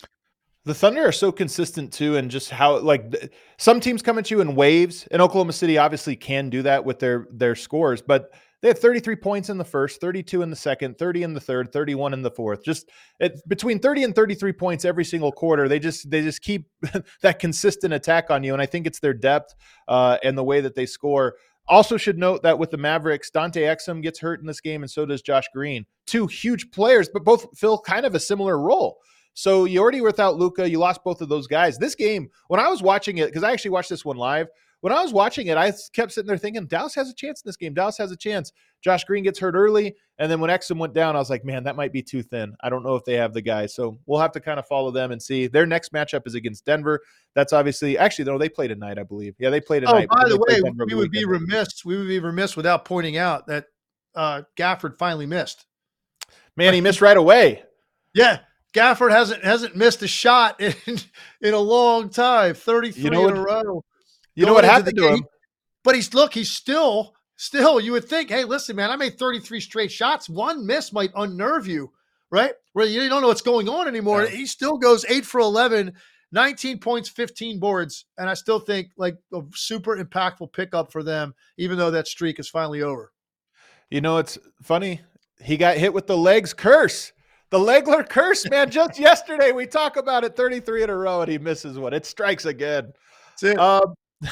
The Thunder are so consistent too, and just how like th- some teams come at you in waves, and Oklahoma City obviously can do that with their their scores. But they had thirty-three points in the first, thirty-two in the second, thirty in the third, thirty-one in the fourth. Just it, between thirty and thirty-three points every single quarter. They just they just keep that consistent attack on you, and I think it's their depth uh, and the way that they score. Also should note that with the Mavericks, Dante Exum gets hurt in this game, and so does Josh Green. Two huge players, but both fill kind of a similar role. So you already were without Luka. You lost both of those guys. This game, when I was watching it, because I actually watched this one live, when I was watching it, I kept sitting there thinking, Dallas has a chance in this game. Dallas has a chance. Josh Green gets hurt early, and then when Exum went down, I was like, man, that might be too thin. I don't know if they have the guys. So we'll have to kind of follow them and see. Their next matchup is against Denver. That's obviously – actually, no, they played tonight, I believe. Yeah, they played tonight. Oh, by the way, we would be remiss. We would be remiss without pointing out that uh, Gafford finally missed. Man, he missed right away. Yeah, Gafford hasn't hasn't missed a shot in in a long time. thirty-three You know in what- a row. You know Going what into happened the to game. him? But he's look, he's still still. You would think, hey, listen, man, I made thirty-three straight shots. One miss might unnerve you, right? Where you don't know what's going on anymore. Yeah. He still goes eight for eleven, nineteen points, fifteen boards, and I still think like a super impactful pickup for them, even though that streak is finally over. You know, it's funny. He got hit with the legs curse. The Legler curse, man. Just yesterday, we talk about it thirty-three in a row, and he misses one. It strikes again. That's it. Um,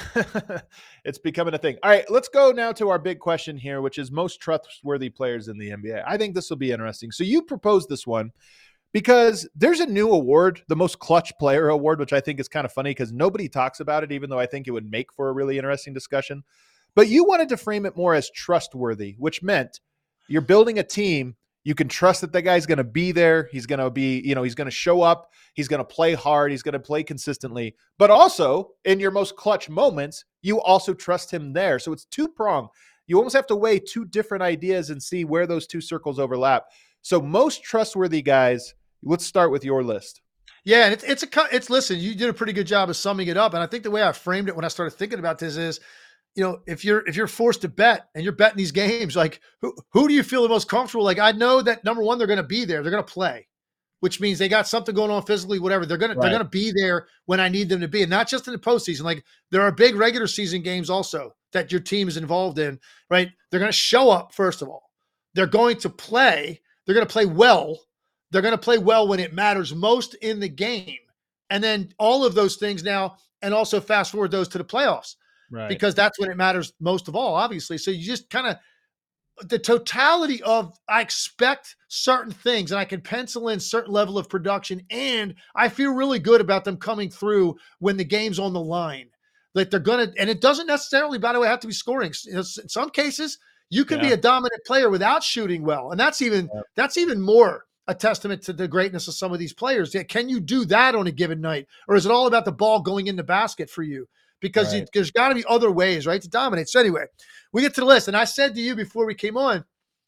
it's becoming a thing. All right, let's go now to our big question here, which is most trustworthy players in the N B A. I think this will be interesting. So you proposed this one because there's a new award, the most clutch player award, which I think is kind of funny because nobody talks about it, even though I think it would make for a really interesting discussion. But you wanted to frame it more as trustworthy, which meant You're building a team. You can trust that that guy's going to be there. He's going to be, you know, he's going to show up. He's going to play hard. He's going to play consistently. But also, in your most clutch moments, you also trust him there. So it's two-pronged. You almost have to weigh two different ideas and see where those two circles overlap. So most trustworthy guys, let's start with your list. Yeah, and it's it's a it's listen, you did a pretty good job of summing it up. And I think the way I framed it when I started thinking about this is, you know, if you're if you're forced to bet and you're betting these games, like who who do you feel the most comfortable? Like, I know that number one, they're going to be there, they're going to play, which means they got something going on physically, whatever. They're gonna right. they're gonna be there when I need them to be, and not just in the postseason. Like, there are big regular season games also that your team is involved in, right? They're gonna show up first of all. They're going to play. They're gonna play well. They're gonna play well when it matters most in the game, and then all of those things now, and also fast forward those to the playoffs. Right. Because that's when it matters most of all, obviously. So you just kind of, the totality of, I expect certain things and I can pencil in certain level of production, and I feel really good about them coming through when the game's on the line. Like, they're going to, and it doesn't necessarily, by the way, have to be scoring. In some cases, you can yeah. be a dominant player without shooting well. And that's even, yeah. that's even more a testament to the greatness of some of these players. Can you do that on a given night? Or is it all about the ball going in the basket for you? Because right. you, there's got to be other ways, right, to dominate. So anyway, we get to the list. And I said to you before we came on,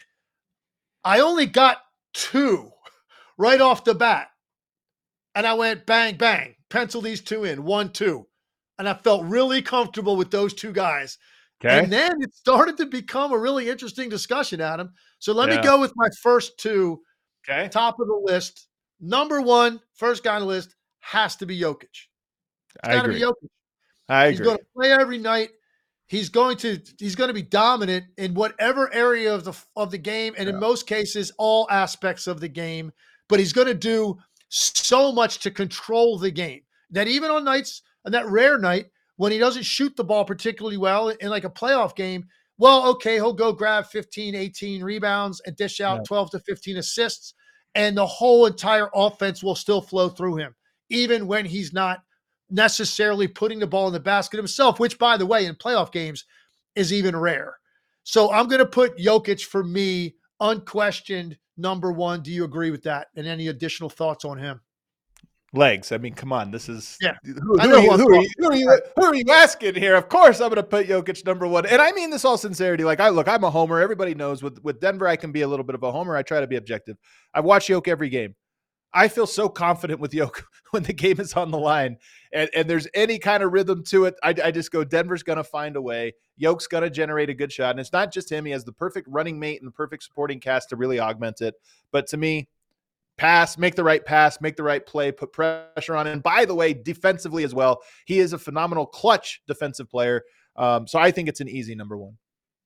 I only got two right off the bat. And I went bang, bang, pencil these two in, one, two. And I felt really comfortable with those two guys. Okay. And then it started to become a really interesting discussion, Adam. So let yeah. me go with my first two. Okay. Top of the list. Number one, first guy on the list has to be Jokic. It's got to be Jokic. I agree. He's going to play every night. He's going to he's going to be dominant in whatever area of the of the game, and yeah. in most cases, all aspects of the game. But he's going to do so much to control the game that even on nights, on that rare night when he doesn't shoot the ball particularly well in like a playoff game, well, okay, he'll go grab fifteen, eighteen rebounds and dish out yeah. twelve to fifteen assists, and the whole entire offense will still flow through him, even when he's not necessarily putting the ball in the basket himself, which, by the way, in playoff games is even rare. So I'm going to put Jokic, for me, unquestioned number one. Do you agree with that? And any additional thoughts on him? Legs. I mean, come on. This is yeah. Who, who, are, you, who, are, you, who, are, you, who are you asking here? Of course, I'm going to put Jokic number one. And I mean this all sincerity. Like, I look, I'm a homer. Everybody knows with with Denver, I can be a little bit of a homer. I try to be objective. I've watched Jokic every game. I feel so confident with Jokic when the game is on the line and, and there's any kind of rhythm to it. I, I just go, Denver's going to find a way. Jokic's going to generate a good shot. And it's not just him. He has the perfect running mate and the perfect supporting cast to really augment it. But to me, pass, make the right pass, make the right play, put pressure on. And by the way, defensively as well, he is a phenomenal clutch defensive player. Um, so I think it's an easy number one.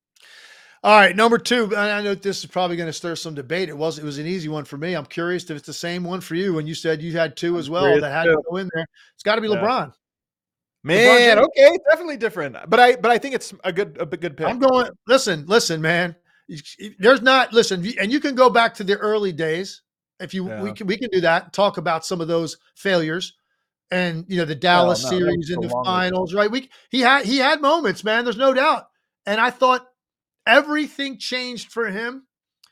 All right, number two. I know this is probably going to stir some debate. It was it was an easy one for me. I'm curious if it's the same one for you when you said you had two as well that had to go in there. It's got to be yeah. LeBron. Man, LeBron okay, definitely different. But I but I think it's a good a good pick. I'm going. Listen, listen, man. There's not listen, and you can go back to the early days if you yeah. we can we can do that. Talk about some of those failures. And you know the Dallas oh, no, series in the finals, right? We he had he had moments, man. There's no doubt. And I thought everything changed for him.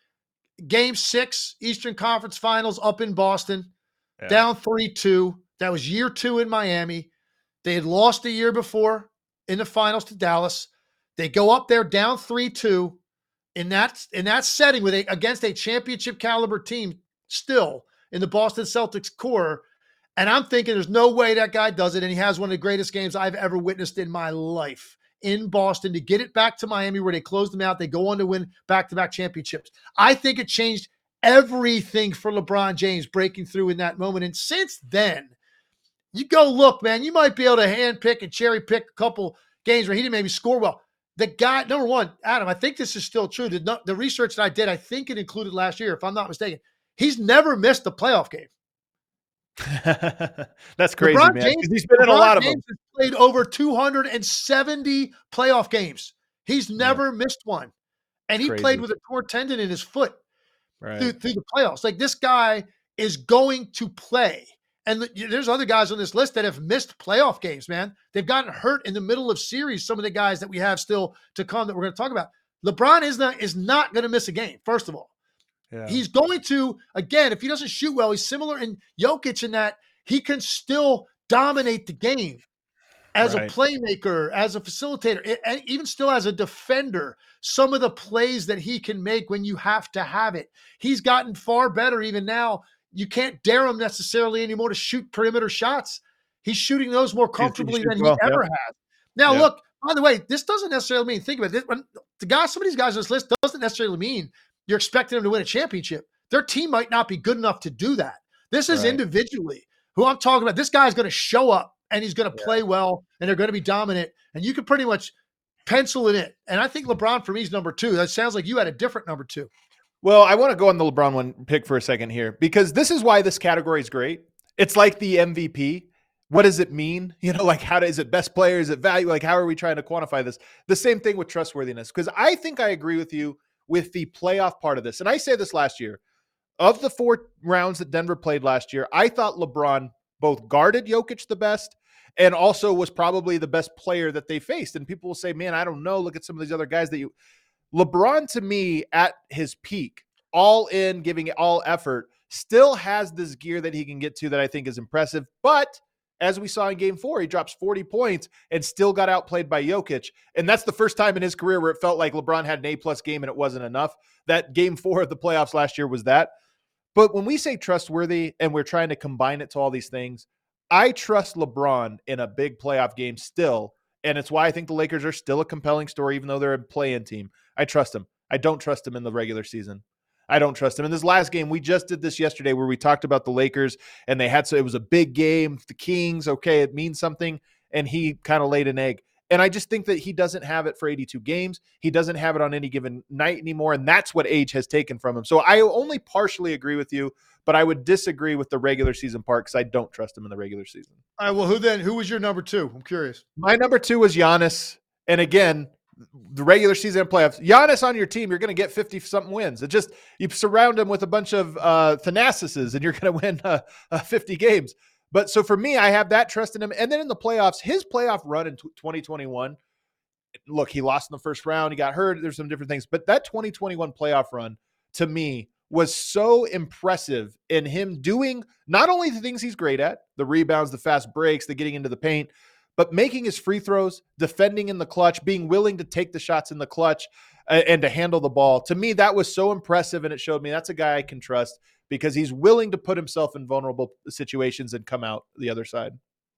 Game six, Eastern Conference Finals up in Boston, yeah. down three two. That was year two in Miami. They had lost the year before in the finals to Dallas. They go up there down three two in that in that setting with a, against a championship caliber team still in the Boston Celtics core. And I'm thinking there's no way that guy does it. And he has one of the greatest games I've ever witnessed in my life in Boston to get it back to Miami where they closed them out. They go on to win back-to-back championships. I think it changed everything for LeBron James breaking through in that moment. And since then, you go look, man, you might be able to handpick and cherry pick a couple games where he didn't maybe score well. The guy, number one, Adam, I think this is still true. The, the research that I did, I think it included last year, if I'm not mistaken. He's never missed a playoff game. That's crazy, LeBron man. James, He's been in LeBron a lot of James them. Has played over two hundred seventy playoff games. He's never yeah. missed one. And he crazy. played with a torn tendon in his foot right. through, through the playoffs. Like, this guy is going to play. And the, there's other guys on this list that have missed playoff games, man. They've gotten hurt in the middle of series, some of the guys that we have still to come that we're going to talk about. LeBron is not is not going to miss a game. First of all, Yeah. he's going to again if he doesn't shoot well, he's similar in Jokic in that he can still dominate the game as Right. a playmaker, as a facilitator, and even still as a defender. Some of the plays that he can make when you have to have it, he's gotten far better. Even now, you can't dare him necessarily anymore to shoot perimeter shots. He's shooting those more comfortably shoots than he well, ever yeah. has. Now, Yeah. look, by the way, this doesn't necessarily mean, think about it. When the guys, some of these guys on this list doesn't necessarily mean you're expecting them to win a championship. Their team might not be good enough to do that. This is Right. individually who I'm talking about. This guy's going to show up and he's going to play well and they're going to be dominant. And you can pretty much pencil it in. And I think LeBron for me is number two. That sounds like you had a different number two. Well, I want to go on the LeBron one pick for a second here, because this is why this category is great. It's like the M V P. What does it mean? You know, like how to, is it best player? Is it value? Like, how are we trying to quantify this? The same thing with trustworthiness, because I think I agree with you with the playoff part of this. And I say this last year, of the four rounds that Denver played last year, I thought LeBron both guarded Jokic the best and also was probably the best player that they faced. And people will say, man, I don't know. Look at some of these other guys that you, LeBron to me at his peak, all in, giving it all effort, still has this gear that he can get to that I think is impressive. But as we saw in game four, he drops forty points and still got outplayed by Jokic. And that's the first time in his career where it felt like LeBron had an A-plus game and it wasn't enough. That game four of the playoffs last year was that. But when we say trustworthy and we're trying to combine it to all these things, I trust LeBron in a big playoff game still. And it's why I think the Lakers are still a compelling story, even though they're a play-in team. I trust him. I don't trust him in the regular season. I don't trust him. In this last game, we just did this yesterday where we talked about the Lakers and they had, so it was a big game. The Kings, okay, it means something. And he kind of laid an egg. And I just think that he doesn't have it for eighty-two games. He doesn't have it on any given night anymore. And that's what age has taken from him. So I only partially agree with you, but I would disagree with the regular season part because I don't trust him in the regular season. All right. Well, who then? Who was your number two? I'm curious. My number two was Giannis. And again, the regular season and playoffs, Giannis on your team, you're going to get fifty something wins. It just, you surround him with a bunch of uh, Thanasis and you're going to win uh, uh, fifty games. But so for me, I have that trust in him. And then in the playoffs, his playoff run in twenty twenty-one, look, he lost in the first round. He got hurt. There's some different things. But that twenty twenty-one playoff run to me was so impressive in him doing not only the things he's great at, the rebounds, the fast breaks, the getting into the paint, but making his free throws, defending in the clutch, being willing to take the shots in the clutch uh, and to handle the ball. To me, that was so impressive. And it showed me that's a guy I can trust because he's willing to put himself in vulnerable situations and come out the other side.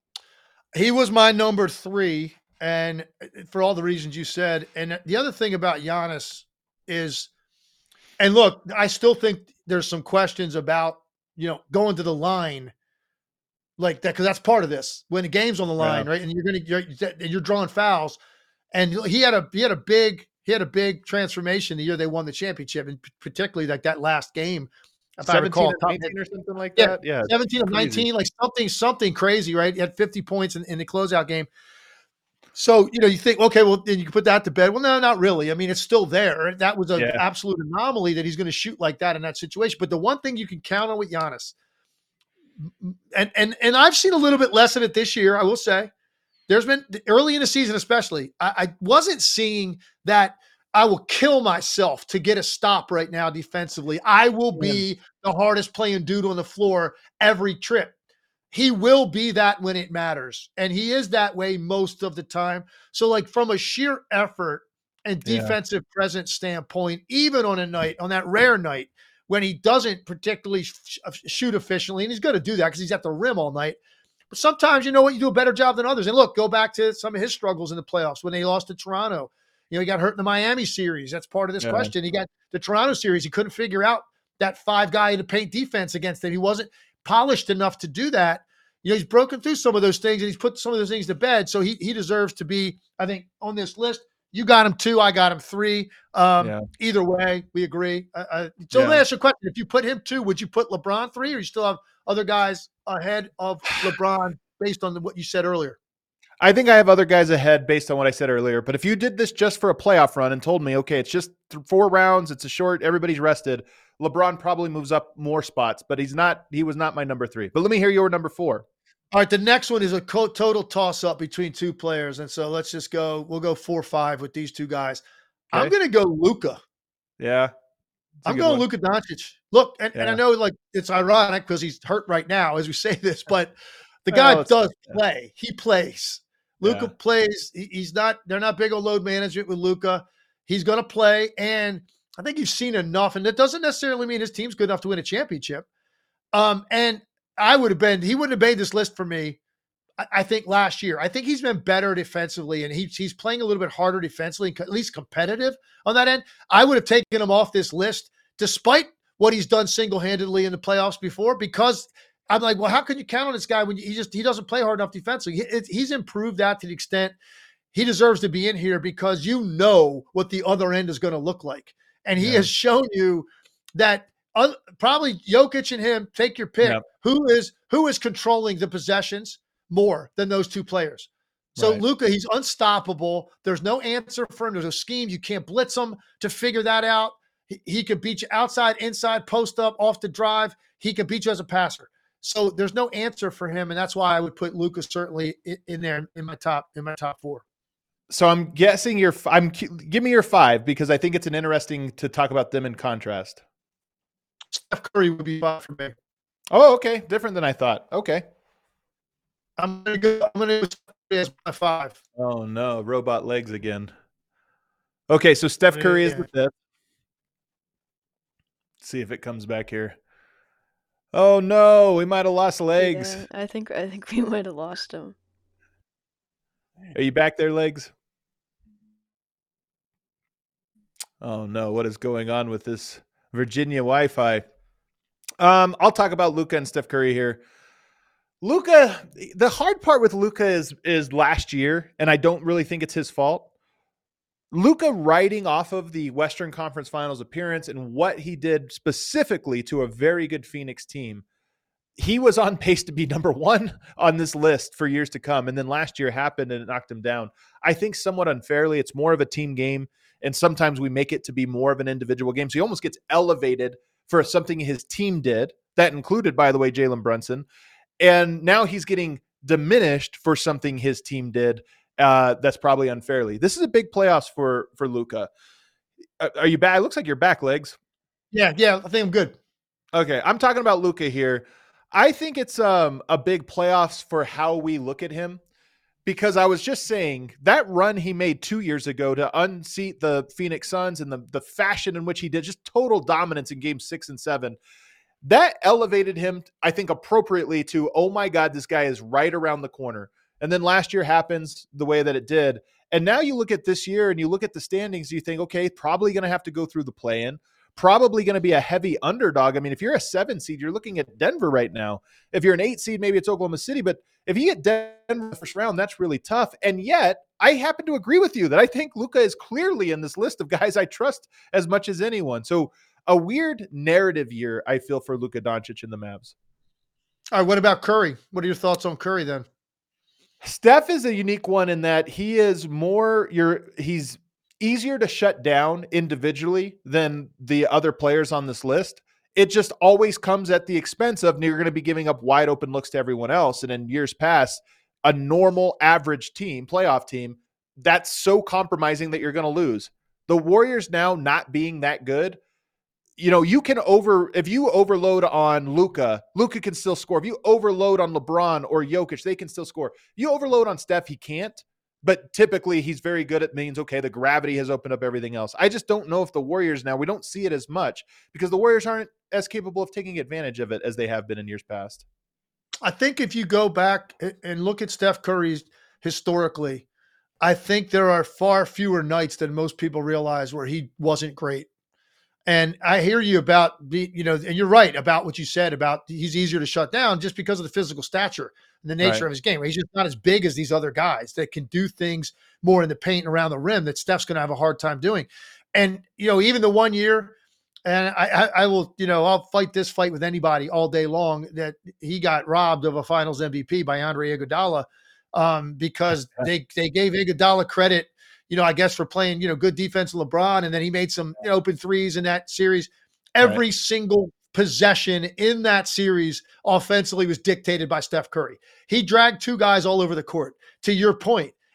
He was my number three. And for all the reasons you said. And the other thing about Giannis is, and look, I still think there's some questions about, you know, going to the line like that, because that's part of this when the game's on the line, yeah. right? And you're gonna you're, you're drawing fouls, and he had a he had a big he had a big transformation the year they won the championship, and particularly like that last game. If I recall, nineteen or something like yeah, that, yeah, seventeen of nineteen, like something something crazy, right? He had fifty points in, in the closeout game. So you know, you think, okay, well, then you can put that to bed. Well, no, not really. I mean, it's still there. That was an yeah. absolute anomaly that he's going to shoot like that in that situation. But the one thing you can count on with Giannis. And and and I've seen a little bit less of it this year, I will say. There's been early in the season, especially, I, I wasn't seeing that I will kill myself to get a stop right now defensively. I will be yeah. the hardest playing dude on the floor every trip. He will be that when it matters. And he is that way most of the time. So like from a sheer effort and defensive yeah. presence standpoint, even on a night, on that rare night, when he doesn't particularly sh- shoot efficiently, and he's going to do that because he's at the rim all night. But sometimes, you know what, you do a better job than others. And look, go back to some of his struggles in the playoffs when they lost to Toronto. You know, he got hurt in the Miami series. That's part of this yeah. question. He got the Toronto series. He couldn't figure out that five guy in the paint defense against them. He wasn't polished enough to do that. You know, he's broken through some of those things and he's put some of those things to bed. So he he deserves to be, I think, on this list. You got him two, I got him three. Um, yeah. Either way, we agree. Uh, uh, so yeah. let me ask you a question. If you put him two, would you put LeBron three, or you still have other guys ahead of LeBron based on the, what you said earlier? I think I have other guys ahead based on what I said earlier. But if you did this just for a playoff run and told me, okay, it's just th- four rounds, it's a short, everybody's rested, LeBron probably moves up more spots, but he's not. He was not my number three. But let me hear your number four. All right, the next one is a co- total toss-up between two players, and so let's just go. We'll go four five with these two guys. I'm going to go Luka. Yeah. I'm going Luka Doncic. Look, and, yeah. and I know like it's ironic because he's hurt right now as we say this, but the guy well, does play. He plays. Luka yeah. plays. He, he's not. They're not big on load management with Luka. He's going to play, and I think you've seen enough. And that doesn't necessarily mean his team's good enough to win a championship. Um, and I would have been. He wouldn't have made this list for me. I, I think last year. I think he's been better defensively, and he's he's playing a little bit harder defensively, at least competitive on that end. I would have taken him off this list, despite what he's done single-handedly in the playoffs before, because I'm like, well, how can you count on this guy when he just he doesn't play hard enough defensively? He, it, he's improved that to the extent he deserves to be in here because you know what the other end is going to look like, and he yeah. has shown you that uh, probably Jokic and him, take your pick, yep. who is who is controlling the possessions more than those two players. So right. Luka, he's unstoppable. There's no answer for him. There's a scheme. You can't blitz him to figure that out. He, he can beat you outside, inside, post up, off the drive. He can beat you as a passer. So there's no answer for him, and that's why I would put Luka certainly in, in there in my top in my top four. So I'm guessing your I'm give me your five because I think it's an interesting to talk about them in contrast. Steph Curry would be five for me. Oh, okay, different than I thought. Okay, I'm gonna go. I'm gonna go as my five. Oh no, robot legs again. Okay, so Steph Curry yeah. is the fifth. Let's see if it comes back here. Oh no, we might have lost legs. Yeah, I think I think we might have lost him. Are you back there, legs? Oh no, what is going on with this Virginia Wi-Fi? Um, I'll talk about Luka and Steph Curry here. Luka, the hard part with Luka is is last year, and I don't really think it's his fault. Luka riding off of the Western Conference Finals appearance and what he did specifically to a very good Phoenix team, he was on pace to be number one on this list for years to come. And then last year happened and it knocked him down. I think somewhat unfairly, it's more of a team game. And sometimes we make it to be more of an individual game. So he almost gets elevated for something his team did. That included, by the way, Jalen Brunson. And now he's getting diminished for something his team did. Uh, that's probably unfairly. This is a big playoffs for for Luka. Are, are you back? It looks like you're back, legs. Yeah, yeah, I think I'm good. Okay, I'm talking about Luka here. I think it's um, a big playoffs for how we look at him because I was just saying that run he made two years ago to unseat the Phoenix Suns and the, the fashion in which he did, just total dominance in games six and seven, that elevated him, I think, appropriately to, oh my God, this guy is right around the corner. And then last year happens the way that it did. And now you look at this year and you look at the standings, you think, okay, probably going to have to go through the play-in, probably going to be a heavy underdog. I mean, if you're a seven seed, you're looking at Denver right now. If you're an eight seed, maybe it's Oklahoma City. But if you get Denver in the first round, that's really tough. And yet, I happen to agree with you that I think Luka is clearly in this list of guys I trust as much as anyone. So a weird narrative year, I feel, for Luka Doncic and the Mavs. All right, what about Curry? What are your thoughts on Curry then? Steph is a unique one in that he is more, you're, he's easier to shut down individually than the other players on this list. It just always comes at the expense of you're going to be giving up wide open looks to everyone else. And in years past, a normal average team, playoff team, that's so compromising that you're going to lose. The Warriors now not being that good, you know, you can over, if you overload on Luka, Luka can still score. If you overload on LeBron or Jokic, they can still score. You overload on Steph, he can't. But typically he's very good at means, okay, the gravity has opened up everything else. I just don't know if the Warriors now, we don't see it as much because the Warriors aren't as capable of taking advantage of it as they have been in years past. I think if you go back and look at Steph Curry's historically, I think there are far fewer nights than most people realize where he wasn't great. And I hear you about, you know, and you're right about what you said about he's easier to shut down just because of the physical stature and the nature right. of his game. He's just not as big as these other guys that can do things more in the paint and around the rim that Steph's going to have a hard time doing. And, you know, even the one year, and I, I, I will, you know, I'll fight this fight with anybody all day long that he got robbed of a finals M V P by Andre Iguodala um, because they, they gave Iguodala credit, you know, I guess for playing, you know, good defense with LeBron. And then he made some you know, open threes in that series. Every right. single possession in that series offensively was dictated by Steph Curry. He dragged two guys all over the court, to your point.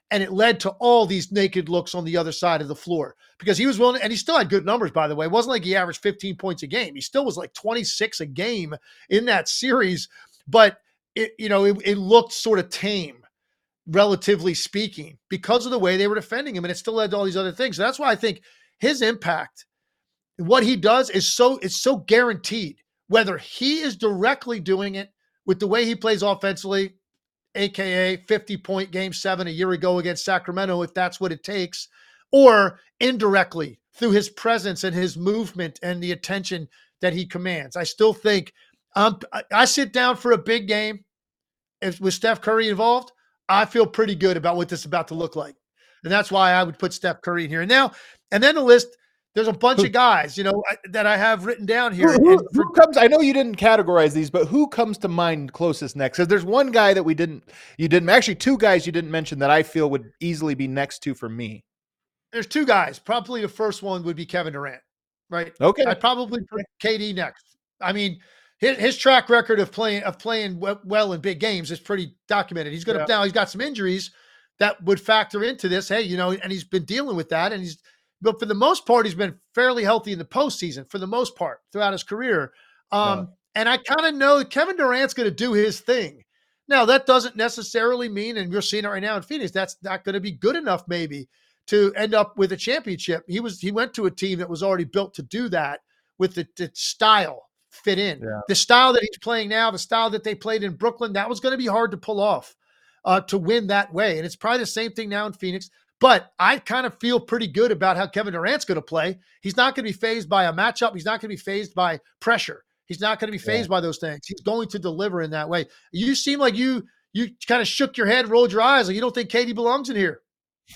And it led to all these naked looks on the other side of the floor because he was willing, and he still had good numbers, by the way. It wasn't like he averaged fifteen points a game. He still was like twenty-six a game in that series, but it, you know, it, it looked sort of tame, relatively speaking, because of the way they were defending him. And it still led to all these other things. So that's why I think his impact, what he does is so, it's so guaranteed, whether he is directly doing it with the way he plays offensively, A K A fifty point game seven a year ago against Sacramento, if that's what it takes, or indirectly through his presence and his movement and the attention that he commands. I still think um, I, I sit down for a big game if, with Steph Curry involved. I feel pretty good about what this is about to look like. And that's why I would put Steph Curry in here. And now, and then the list, there's a bunch of guys, you know, I, that I have written down here. Who, who, and for, who comes? I know you didn't categorize these, but who comes to mind closest next? Because there's one guy that we didn't, you didn't, actually two guys you didn't mention that I feel would easily be next to for me. There's two guys. Probably the first one would be Kevin Durant, right? Okay. I'd probably put K D next. I mean, his, his track record of playing of playing well in big games is pretty documented. He's going to yeah. now he's got some injuries that would factor into this. Hey, you know, and he's been dealing with that, and he's. But for the most part, he's been fairly healthy in the postseason for the most part throughout his career. Um, yeah. And I kind of know Kevin Durant's going to do his thing. Now, that doesn't necessarily mean, and you're seeing it right now in Phoenix, that's not going to be good enough maybe to end up with a championship. He was he went to a team that was already built to do that with the, the style fit in. Yeah. The style that he's playing now, the style that they played in Brooklyn, that was going to be hard to pull off uh, to win that way. And it's probably the same thing now in Phoenix. But I kind of feel pretty good about how Kevin Durant's going to play. He's not going to be fazed by a matchup. He's not going to be fazed by pressure. He's not going to be fazed yeah. by those things. He's going to deliver in that way. You seem like you you kind of shook your head, rolled your eyes, like you don't think K D belongs in here.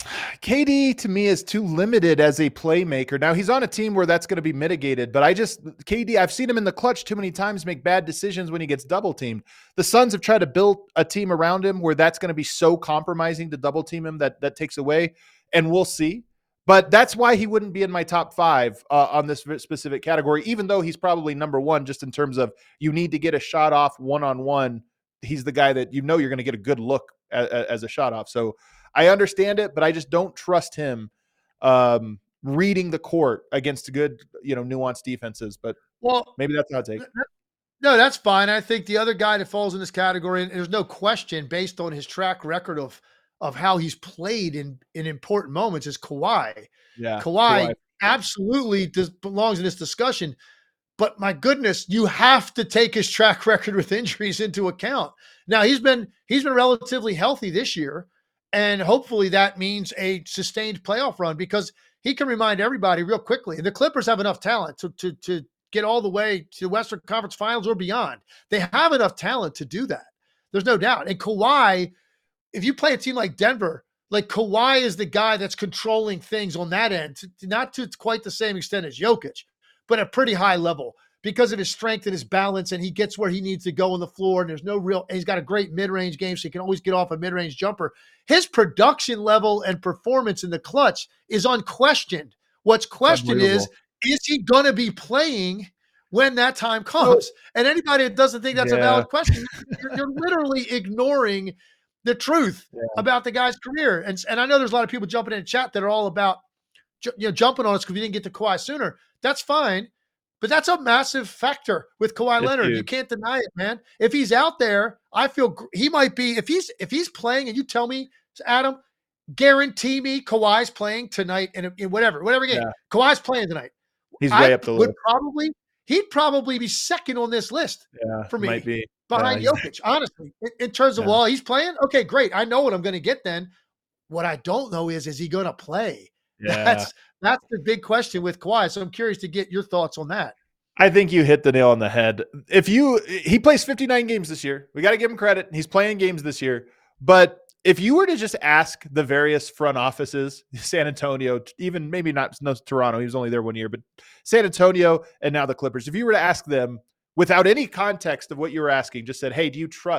K D to me is too limited as a playmaker. Now he's on a team where that's going to be mitigated, but I just, K D, I've seen him in the clutch too many times make bad decisions when he gets double teamed. The Suns have tried to build a team around him where that's going to be so compromising to double team him that that takes away, and we'll see. But that's why he wouldn't be in my top five uh, on this specific category, even though he's probably number one just in terms of you need to get a shot off one-on-one. He's the guy that you know you're going to get a good look as, as a shot off. So I understand it, but I just don't trust him um, reading the court against good, you know, nuanced defenses. But well, maybe that's how I take. No, that's fine. I think the other guy that falls in this category, and there's no question based on his track record of of how he's played in in important moments, is Kawhi. Yeah, Kawhi, Kawhi. absolutely does, belongs in this discussion. But my goodness, you have to take his track record with injuries into account. Now he's been he's been relatively healthy this year. And hopefully that means a sustained playoff run because he can remind everybody real quickly. And the Clippers have enough talent to, to, to get all the way to the Western Conference Finals or beyond. They have enough talent to do that. There's no doubt. And Kawhi, if you play a team like Denver, like Kawhi is the guy that's controlling things on that end, to, not to quite the same extent as Jokic, but a pretty high level because of his strength and his balance, and he gets where he needs to go on the floor, and there's no real – he's got a great mid-range game, so he can always get off a mid-range jumper. His production level and performance in the clutch is unquestioned. What's questioned is, is he going to be playing when that time comes? And anybody that doesn't think that's yeah. a valid question, you're, you're literally ignoring the truth yeah. about the guy's career. And, and I know there's a lot of people jumping in chat that are all about you know, jumping on us because we didn't get to Kawhi sooner. That's fine. But that's a massive factor with Kawhi it's Leonard. Huge. You can't deny it, man. If he's out there, I feel he might be. If he's if he's playing, and you tell me, Adam, guarantee me Kawhi's playing tonight in, in whatever whatever game. Yeah. Kawhi's playing tonight. He's way I up the would list. Probably he'd probably be second on this list. Yeah, for me, might be. behind yeah, Jokic. Honestly, in, in terms of yeah. well, he's playing. Okay, great. I know what I'm going to get. Then what I don't know is is he going to play? Yeah. That's that's the big question with Kawhi. So I'm curious to get your thoughts on that. I think you hit the nail on the head. If you, he plays fifty-nine games this year. We got to give him credit. He's playing games this year. But if you were to just ask the various front offices, San Antonio, even maybe not no, Toronto, he was only there one year, but San Antonio and now the Clippers, if you were to ask them without any context of what you were asking, just said, hey, do you trust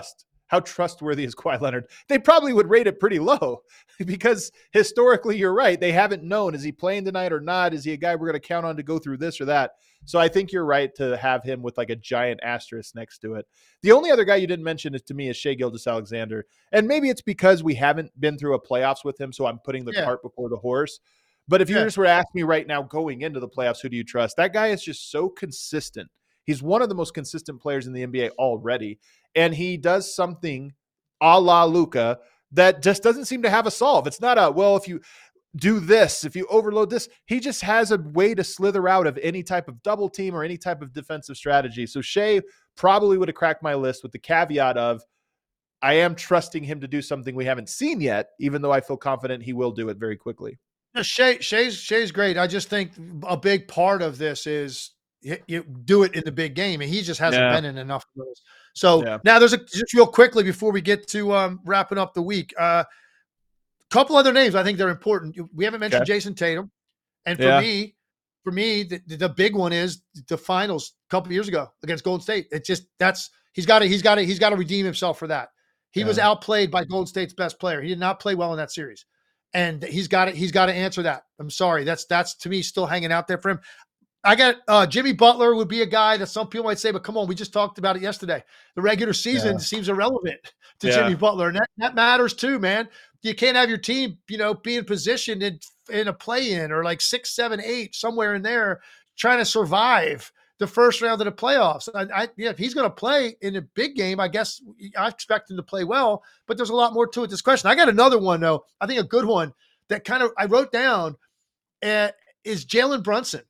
how trustworthy is Kawhi Leonard? They probably would rate it pretty low because historically, you're right. They haven't known, is he playing tonight or not? Is he a guy we're going to count on to go through this or that? So I think you're right to have him with like a giant asterisk next to it. The only other guy you didn't mention is to me is Shai Gilgeous-Alexander. And maybe it's because we haven't been through a playoffs with him, so I'm putting the yeah. cart before the horse. But if you yeah. just were to ask me right now going into the playoffs, who do you trust? That guy is just so consistent. He's one of the most consistent players in the N B A already. And he does something a la Luka that just doesn't seem to have a solve. It's not a, well, if you do this, if you overload this, he just has a way to slither out of any type of double team or any type of defensive strategy. So Shai probably would have cracked my list with the caveat of, I am trusting him to do something we haven't seen yet, even though I feel confident he will do it very quickly. No, Shai, Shai's, Shai's great. I just think a big part of this is you, you do it in the big game, and he just hasn't yeah. been in enough of those. So yeah. now there's a just real quickly before we get to um, wrapping up the week. A uh, couple other names I think they're important. We haven't mentioned okay. Jason Tatum, and for yeah. me, for me, the, the big one is the finals a couple years ago against Golden State. It's just that's he's got to he's got to he's got to redeem himself for that. He yeah. was outplayed by Golden State's best player. He did not play well in that series, and he's got to he's got to answer that. I'm sorry, that's that's to me still hanging out there for him. I got uh, Jimmy Butler would be a guy that some people might say, but come on, we just talked about it yesterday. The regular season yeah. seems irrelevant to yeah. Jimmy Butler, and that, that matters too, man. You can't have your team, you know, being positioned in, in a play-in or like six, seven, eight, somewhere in there, trying to survive the first round of the playoffs. I, I, yeah, if he's going to play in a big game, I guess I expect him to play well, but there's a lot more to it. This question. I got another one, though. I think a good one that kind of I wrote down uh, is Jalen Brunson.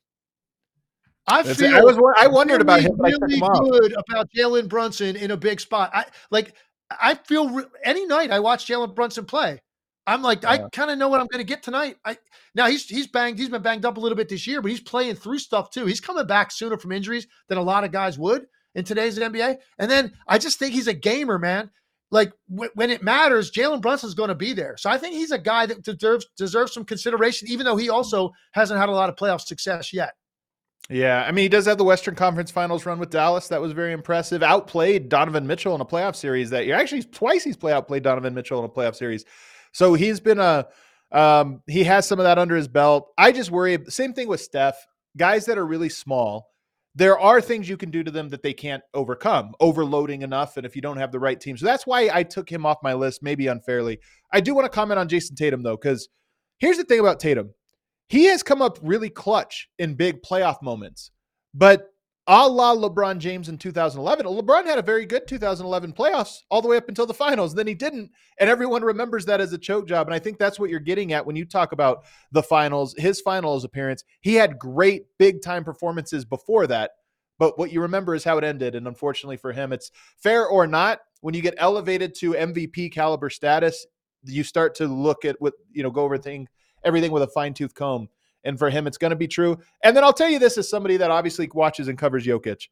I That's feel I was I wondered really, about him. Really good about Jalen Brunson in a big spot. I like. I feel re- any night I watch Jalen Brunson play, I'm like, yeah. I kind of know what I'm going to get tonight. I now he's he's banged. He's been banged up a little bit this year, but he's playing through stuff too. He's coming back sooner from injuries than a lot of guys would in today's N B A. And then I just think he's a gamer, man. Like w- when it matters, Jalen Brunson's going to be there. So I think he's a guy that deserves deserves some consideration, even though he also hasn't had a lot of playoff success yet. Yeah, I mean, he does have the Western Conference Finals run with Dallas. That was very impressive. Outplayed Donovan Mitchell in a playoff series that year. Actually, twice he's play outplayed Donovan Mitchell in a playoff series. So he's been a um, he has some of that under his belt. I just worry. Same thing with Steph. Guys that are really small, there are things you can do to them that they can't overcome. Overloading enough, and if you don't have the right team. So that's why I took him off my list, maybe unfairly. I do want to comment on Jason Tatum, though, because here's the thing about Tatum. He has come up really clutch in big playoff moments, but a la LeBron James in two thousand eleven, LeBron had a very good two thousand eleven playoffs all the way up until the finals. Then he didn't, and everyone remembers that as a choke job. And I think that's what you're getting at when you talk about the finals, his finals appearance. He had great big time performances before that, but what you remember is how it ended. And unfortunately for him, it's fair or not. When you get elevated to M V P caliber status, you start to look at what, you know, go over things. Everything with a fine-tooth comb. And for him, it's going to be true. And then I'll tell you this as somebody that obviously watches and covers Jokic.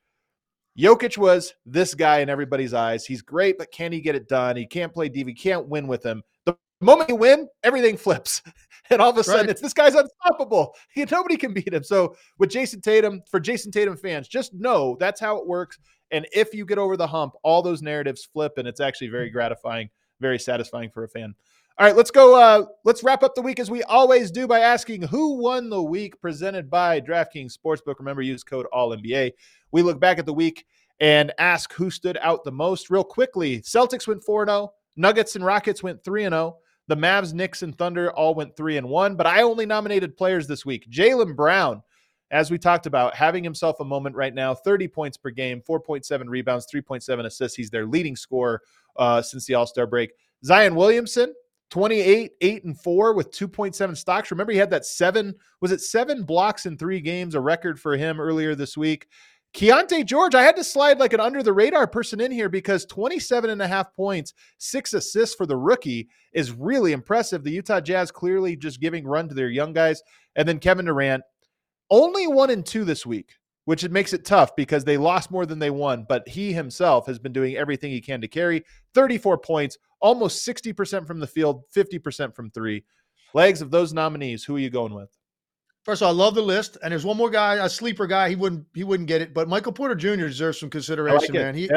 Jokic was this guy in everybody's eyes. He's great, but can he get it done? He can't play D V. Can't win with him. The moment you win, everything flips. And all of a sudden, right. it's this guy's unstoppable. He, nobody can beat him. So with Jason Tatum, for Jason Tatum fans, just know that's how it works. And if you get over the hump, all those narratives flip, and it's actually very gratifying, very satisfying for a fan. All right, let's go. Uh, let's wrap up the week as we always do by asking who won the week, presented by DraftKings Sportsbook. Remember, use code all N B A. We look back at the week and ask who stood out the most. Real quickly, Celtics went four and oh. Nuggets and Rockets went three and oh. The Mavs, Knicks, and Thunder all went three and one. But I only nominated players this week. Jaylen Brown, as we talked about, having himself a moment right now, thirty points per game, four point seven rebounds, three point seven assists. He's their leading scorer uh, since the All-Star break. Zion Williamson, twenty-eight, eight, and four with two point seven stocks. Remember, he had that seven, was it seven blocks in three games, a record for him earlier this week. Keontae George, I had to slide like an under-the-radar person in here because twenty-seven and a half points, six assists for the rookie is really impressive. The Utah Jazz clearly just giving run to their young guys. And then Kevin Durant, only one and two this week, which it makes it tough because they lost more than they won, but he himself has been doing everything he can to carry. thirty-four points, almost sixty percent from the field, fifty percent from three. Legs, of those nominees, who are you going with? First of all, I love the list, and there's one more guy, a sleeper guy. He wouldn't he wouldn't get it, but Michael Porter Junior deserves some consideration, like man. He yeah.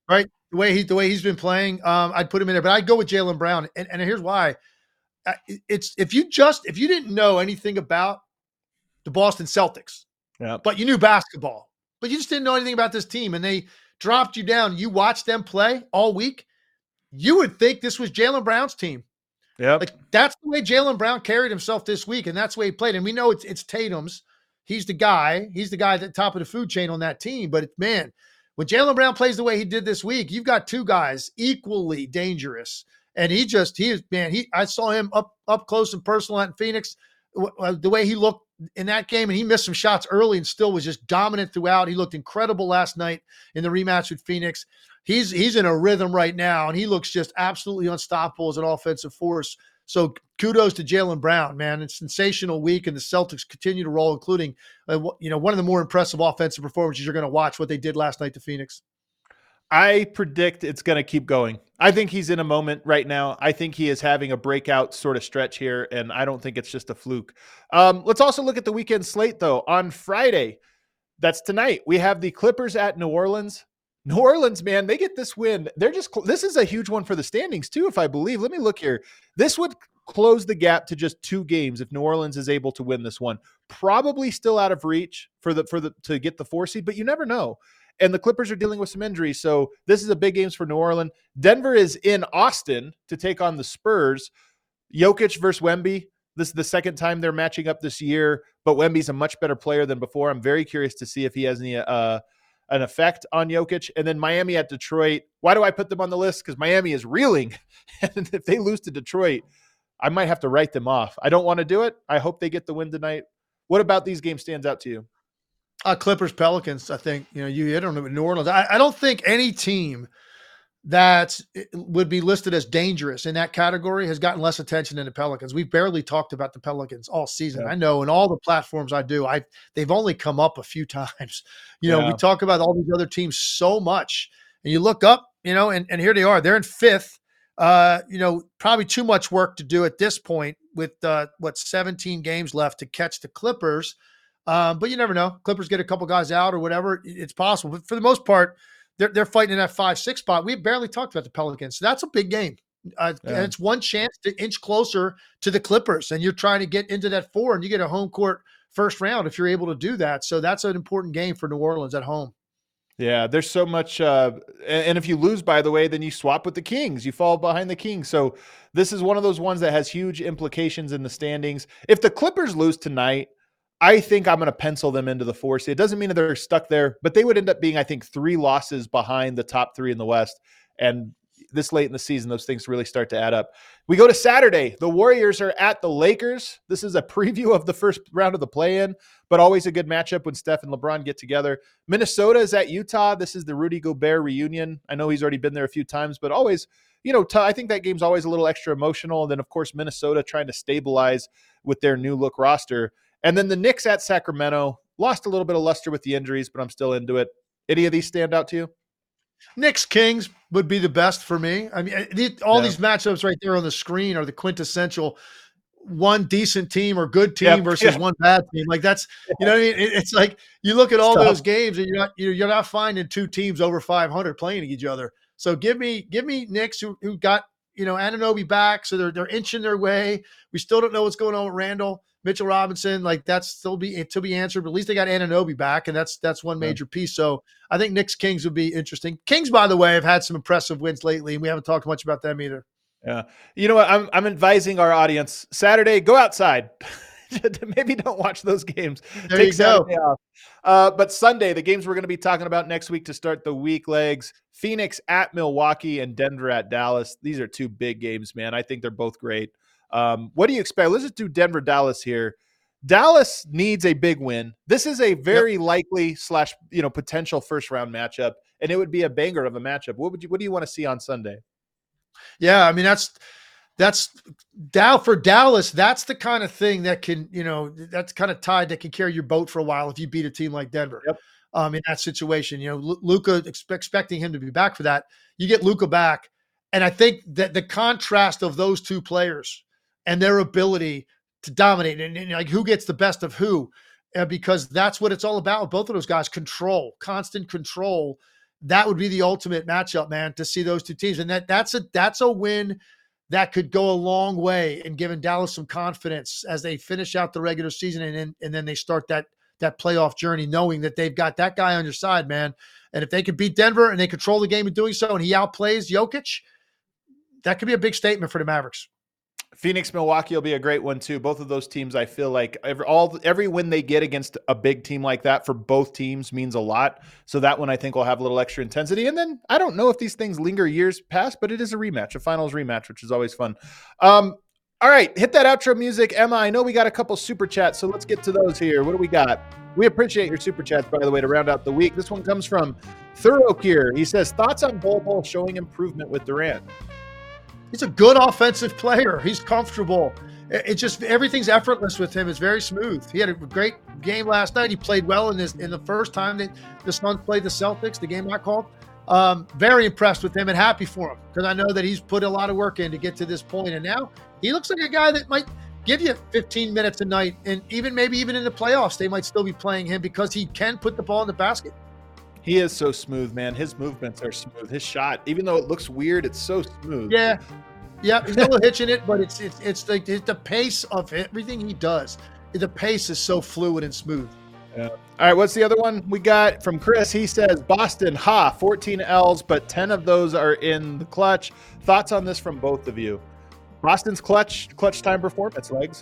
right? The way he the way he's been playing, um, I'd put him in there. But I'd go with Jaylen Brown, and, and here's why. Uh, It's if you just if you didn't know anything about the Boston Celtics, Yeah. but you knew basketball, but you just didn't know anything about this team, and they dropped you down. You watched them play all week. You would think this was Jaylen Brown's team. Yep. Like that's the way Jaylen Brown carried himself this week, and that's the way he played. And we know it's it's Tatum's. He's the guy. He's the guy at the top of the food chain on that team. But man, when Jaylen Brown plays the way he did this week, you've got two guys equally dangerous. And he just he is man. He I saw him up up close and personal out in Phoenix. The way he looked in that game, and he missed some shots early and still was just dominant throughout. He looked incredible last night in the rematch with Phoenix. He's he's in a rhythm right now, and he looks just absolutely unstoppable as an offensive force. So kudos to Jaylen Brown, man. It's a sensational week, and the Celtics continue to roll, including uh, you know one of the more impressive offensive performances you're going to watch, what they did last night to Phoenix. I predict it's going to keep going. I think he's in a moment right now. I think he is having a breakout sort of stretch here, and I don't think it's just a fluke. Um, let's also look at the weekend slate, though. On Friday, that's tonight, we have the Clippers at New Orleans. New Orleans, man, they get this win. They're just this is a huge one for the standings, too, if I believe. Let me look here. This would close the gap to just two games if New Orleans is able to win this one. Probably still out of reach for the for the to get the four seed, but you never know. And the Clippers are dealing with some injuries, so this is a big game for New Orleans. Denver is in Austin to take on the Spurs. Jokic versus Wemby. This is the second time they're matching up this year, but Wemby's a much better player than before. I'm very curious to see if he has any uh, an effect on Jokic. And then Miami at Detroit. Why do I put them on the list? Because Miami is reeling, and if they lose to Detroit, I might have to write them off. I don't want to do it. I hope they get the win tonight. What about these games stands out to you? Uh, Clippers, Pelicans, I think, you know, you hit on New Orleans. I, I don't think any team that would be listed as dangerous in that category has gotten less attention than the Pelicans. We've barely talked about the Pelicans all season. Yeah. I know in all the platforms I do, I they've only come up a few times. You know, Yeah. we talk about all these other teams so much, and you look up, you know, and, and here they are. They're in fifth. Uh, you know, probably too much work to do at this point with uh, what seventeen games left to catch the Clippers. Um, but you never know. Clippers get a couple guys out or whatever. It's possible. But for the most part, they're, they're fighting in that five six spot. We barely talked about the Pelicans. So that's a big game. Uh, Yeah. And it's one chance to inch closer to the Clippers. And you're trying to get into that four, and you get a home court first round if you're able to do that. So that's an important game for New Orleans at home. Yeah, there's so much. Uh, and, and if you lose, by the way, then you swap with the Kings. You fall behind the Kings. So this is one of those ones that has huge implications in the standings. If the Clippers lose tonight, I think I'm going to pencil them into the four seed. It doesn't mean that they're stuck there, but they would end up being, I think, three losses behind the top three in the West. And this late in the season, those things really start to add up. We go to Saturday. The Warriors are at the Lakers. This is a preview of the first round of the play-in, but always a good matchup when Steph and LeBron get together. Minnesota is at Utah. This is the Rudy Gobert reunion. I know he's already been there a few times, but always, you know, t- I think that game's always a little extra emotional. And then, of course, Minnesota trying to stabilize with their new look roster. And then the Knicks at Sacramento. Lost a little bit of luster with the injuries, but I'm still into it. Any of these stand out to you? Knicks Kings would be the best for me. I mean, the, all Yeah. these matchups right there on the screen are the quintessential one decent team or good team Yep. versus Yeah. one bad team. Like that's, you know what I mean? It- it's like you look at all It's tough. those games and you're not, you're you're not finding two teams over five hundred playing each other. So give me, give me Knicks who, who got, you know, Anunoby back. So they're, they're inching their way. We still don't know what's going on with Randall. Mitchell Robinson, like that's still be to be answered, but at least they got Anunoby back, and that's that's one major piece. So I think Knicks Kings would be interesting. Kings, by the way, have had some impressive wins lately, and we haven't talked much about them either. Yeah. You know what? I'm I'm advising our audience Saturday, go outside. Maybe don't watch those games. There Take you go. Saturday off. Uh, but Sunday, the games we're going to be talking about next week to start the week legs, Phoenix at Milwaukee and Denver at Dallas. These are two big games, man. I think they're both great. Um, what do you expect? Let's just do Denver, Dallas here. Dallas needs a big win. This is a very yep. likely slash, you know, potential first round matchup, and it would be a banger of a matchup. What would you, what do you want to see on Sunday? Yeah. I mean, that's, that's Dow for Dallas. That's the kind of thing that can, you know, that's kind of tide that can carry your boat for a while if you beat a team like Denver. Yep. Um, in that situation, you know, Luka expect, expecting him to be back for that. You get Luka back, and I think that the contrast of those two players and their ability to dominate and, and like who gets the best of who, uh, because that's what it's all about with both of those guys. Control, constant control. that would be the ultimate matchup, man, to see those two teams. And that that's a that's a win that could go a long way in giving Dallas some confidence as they finish out the regular season and then and then they start that that playoff journey, knowing that they've got that guy on your side, man. And if they can beat Denver and they control the game in doing so, and he outplays Jokic, that could be a big statement for the Mavericks. Phoenix, Milwaukee will be a great one too. Both of those teams, I feel like every all every win they get against a big team like that for both teams means a lot. So that one I think will have a little extra intensity. And then I don't know if these things linger years past, but it is a rematch, a finals rematch, which is always fun. Um, all right, hit that outro music, Emma. I know we got a couple super chats, so let's get to those here. What do we got? We appreciate your super chats, by the way, to round out the week. This one comes from Thorough Kier. He says, thoughts on Bol Bol showing improvement with Durant? He's a good offensive player. He's comfortable. It just everything's effortless with him. It's very smooth. He had a great game last night. He played well in this in the first time that the Suns played the Celtics, the game I called. Um, very impressed with him and happy for him because I know that he's put a lot of work in to get to this point. And now he looks like a guy that might give you fifteen minutes a night, and even maybe even in the playoffs, they might still be playing him because he can put the ball in the basket. He is so smooth, man. His movements are smooth. His shot, even though it looks weird, it's so smooth. Yeah. Yeah, he's a little hitch in it, but it's it's it's like the pace of everything he does. The pace is so fluid and smooth. Yeah. All right, what's the other one we got from Chris? He says, Boston, ha, fourteen L's, but ten of those are in the clutch. Thoughts on this from both of you? Boston's clutch, clutch time performance, Legs.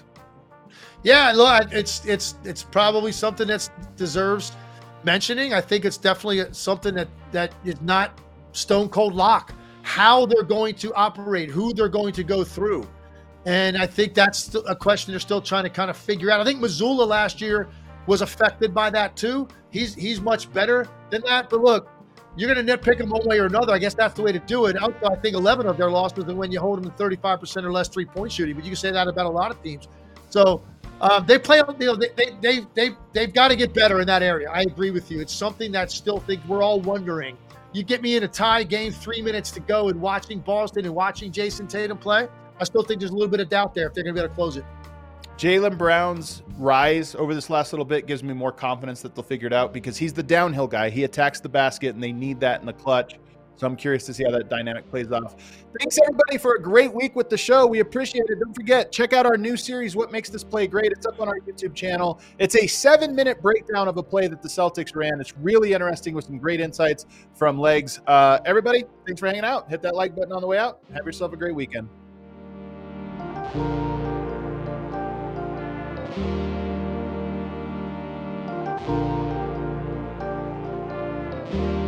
Yeah, look, it's it's it's probably something that deserves mentioning. I think it's definitely something that that is not stone cold lock. How they're going to operate, who they're going to go through. And I think that's a question they're still trying to kind of figure out. I think Missoula last year was affected by that too. He's he's much better than that. But look, you're going to nitpick him one way or another. I guess that's the way to do it. Also, I think eleven of their losses are when you hold them to thirty-five percent or less three-point shooting. But you can say that about a lot of teams. So um, they play, you know, they, they, they, they, they've got to get better in that area. I agree with you. It's something that still think we're all wondering. You get me in a tie game, three minutes to go, and watching Boston and watching Jason Tatum play, I still think there's a little bit of doubt there if they're going to be able to close it. Jaylen Brown's rise over this last little bit gives me more confidence that they'll figure it out because he's the downhill guy. He attacks the basket, and they need that in the clutch. So I'm curious to see how that dynamic plays off. Thanks, everybody, for a great week with the show. We appreciate it. Don't forget, check out our new series, What Makes This Play Great. It's up on our YouTube channel. It's a seven-minute breakdown of a play that the Celtics ran. It's really interesting with some great insights from Legs. Uh, everybody, thanks for hanging out. Hit that like button on the way out. Have yourself a great weekend.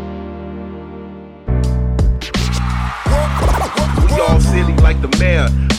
All silly like the mayor.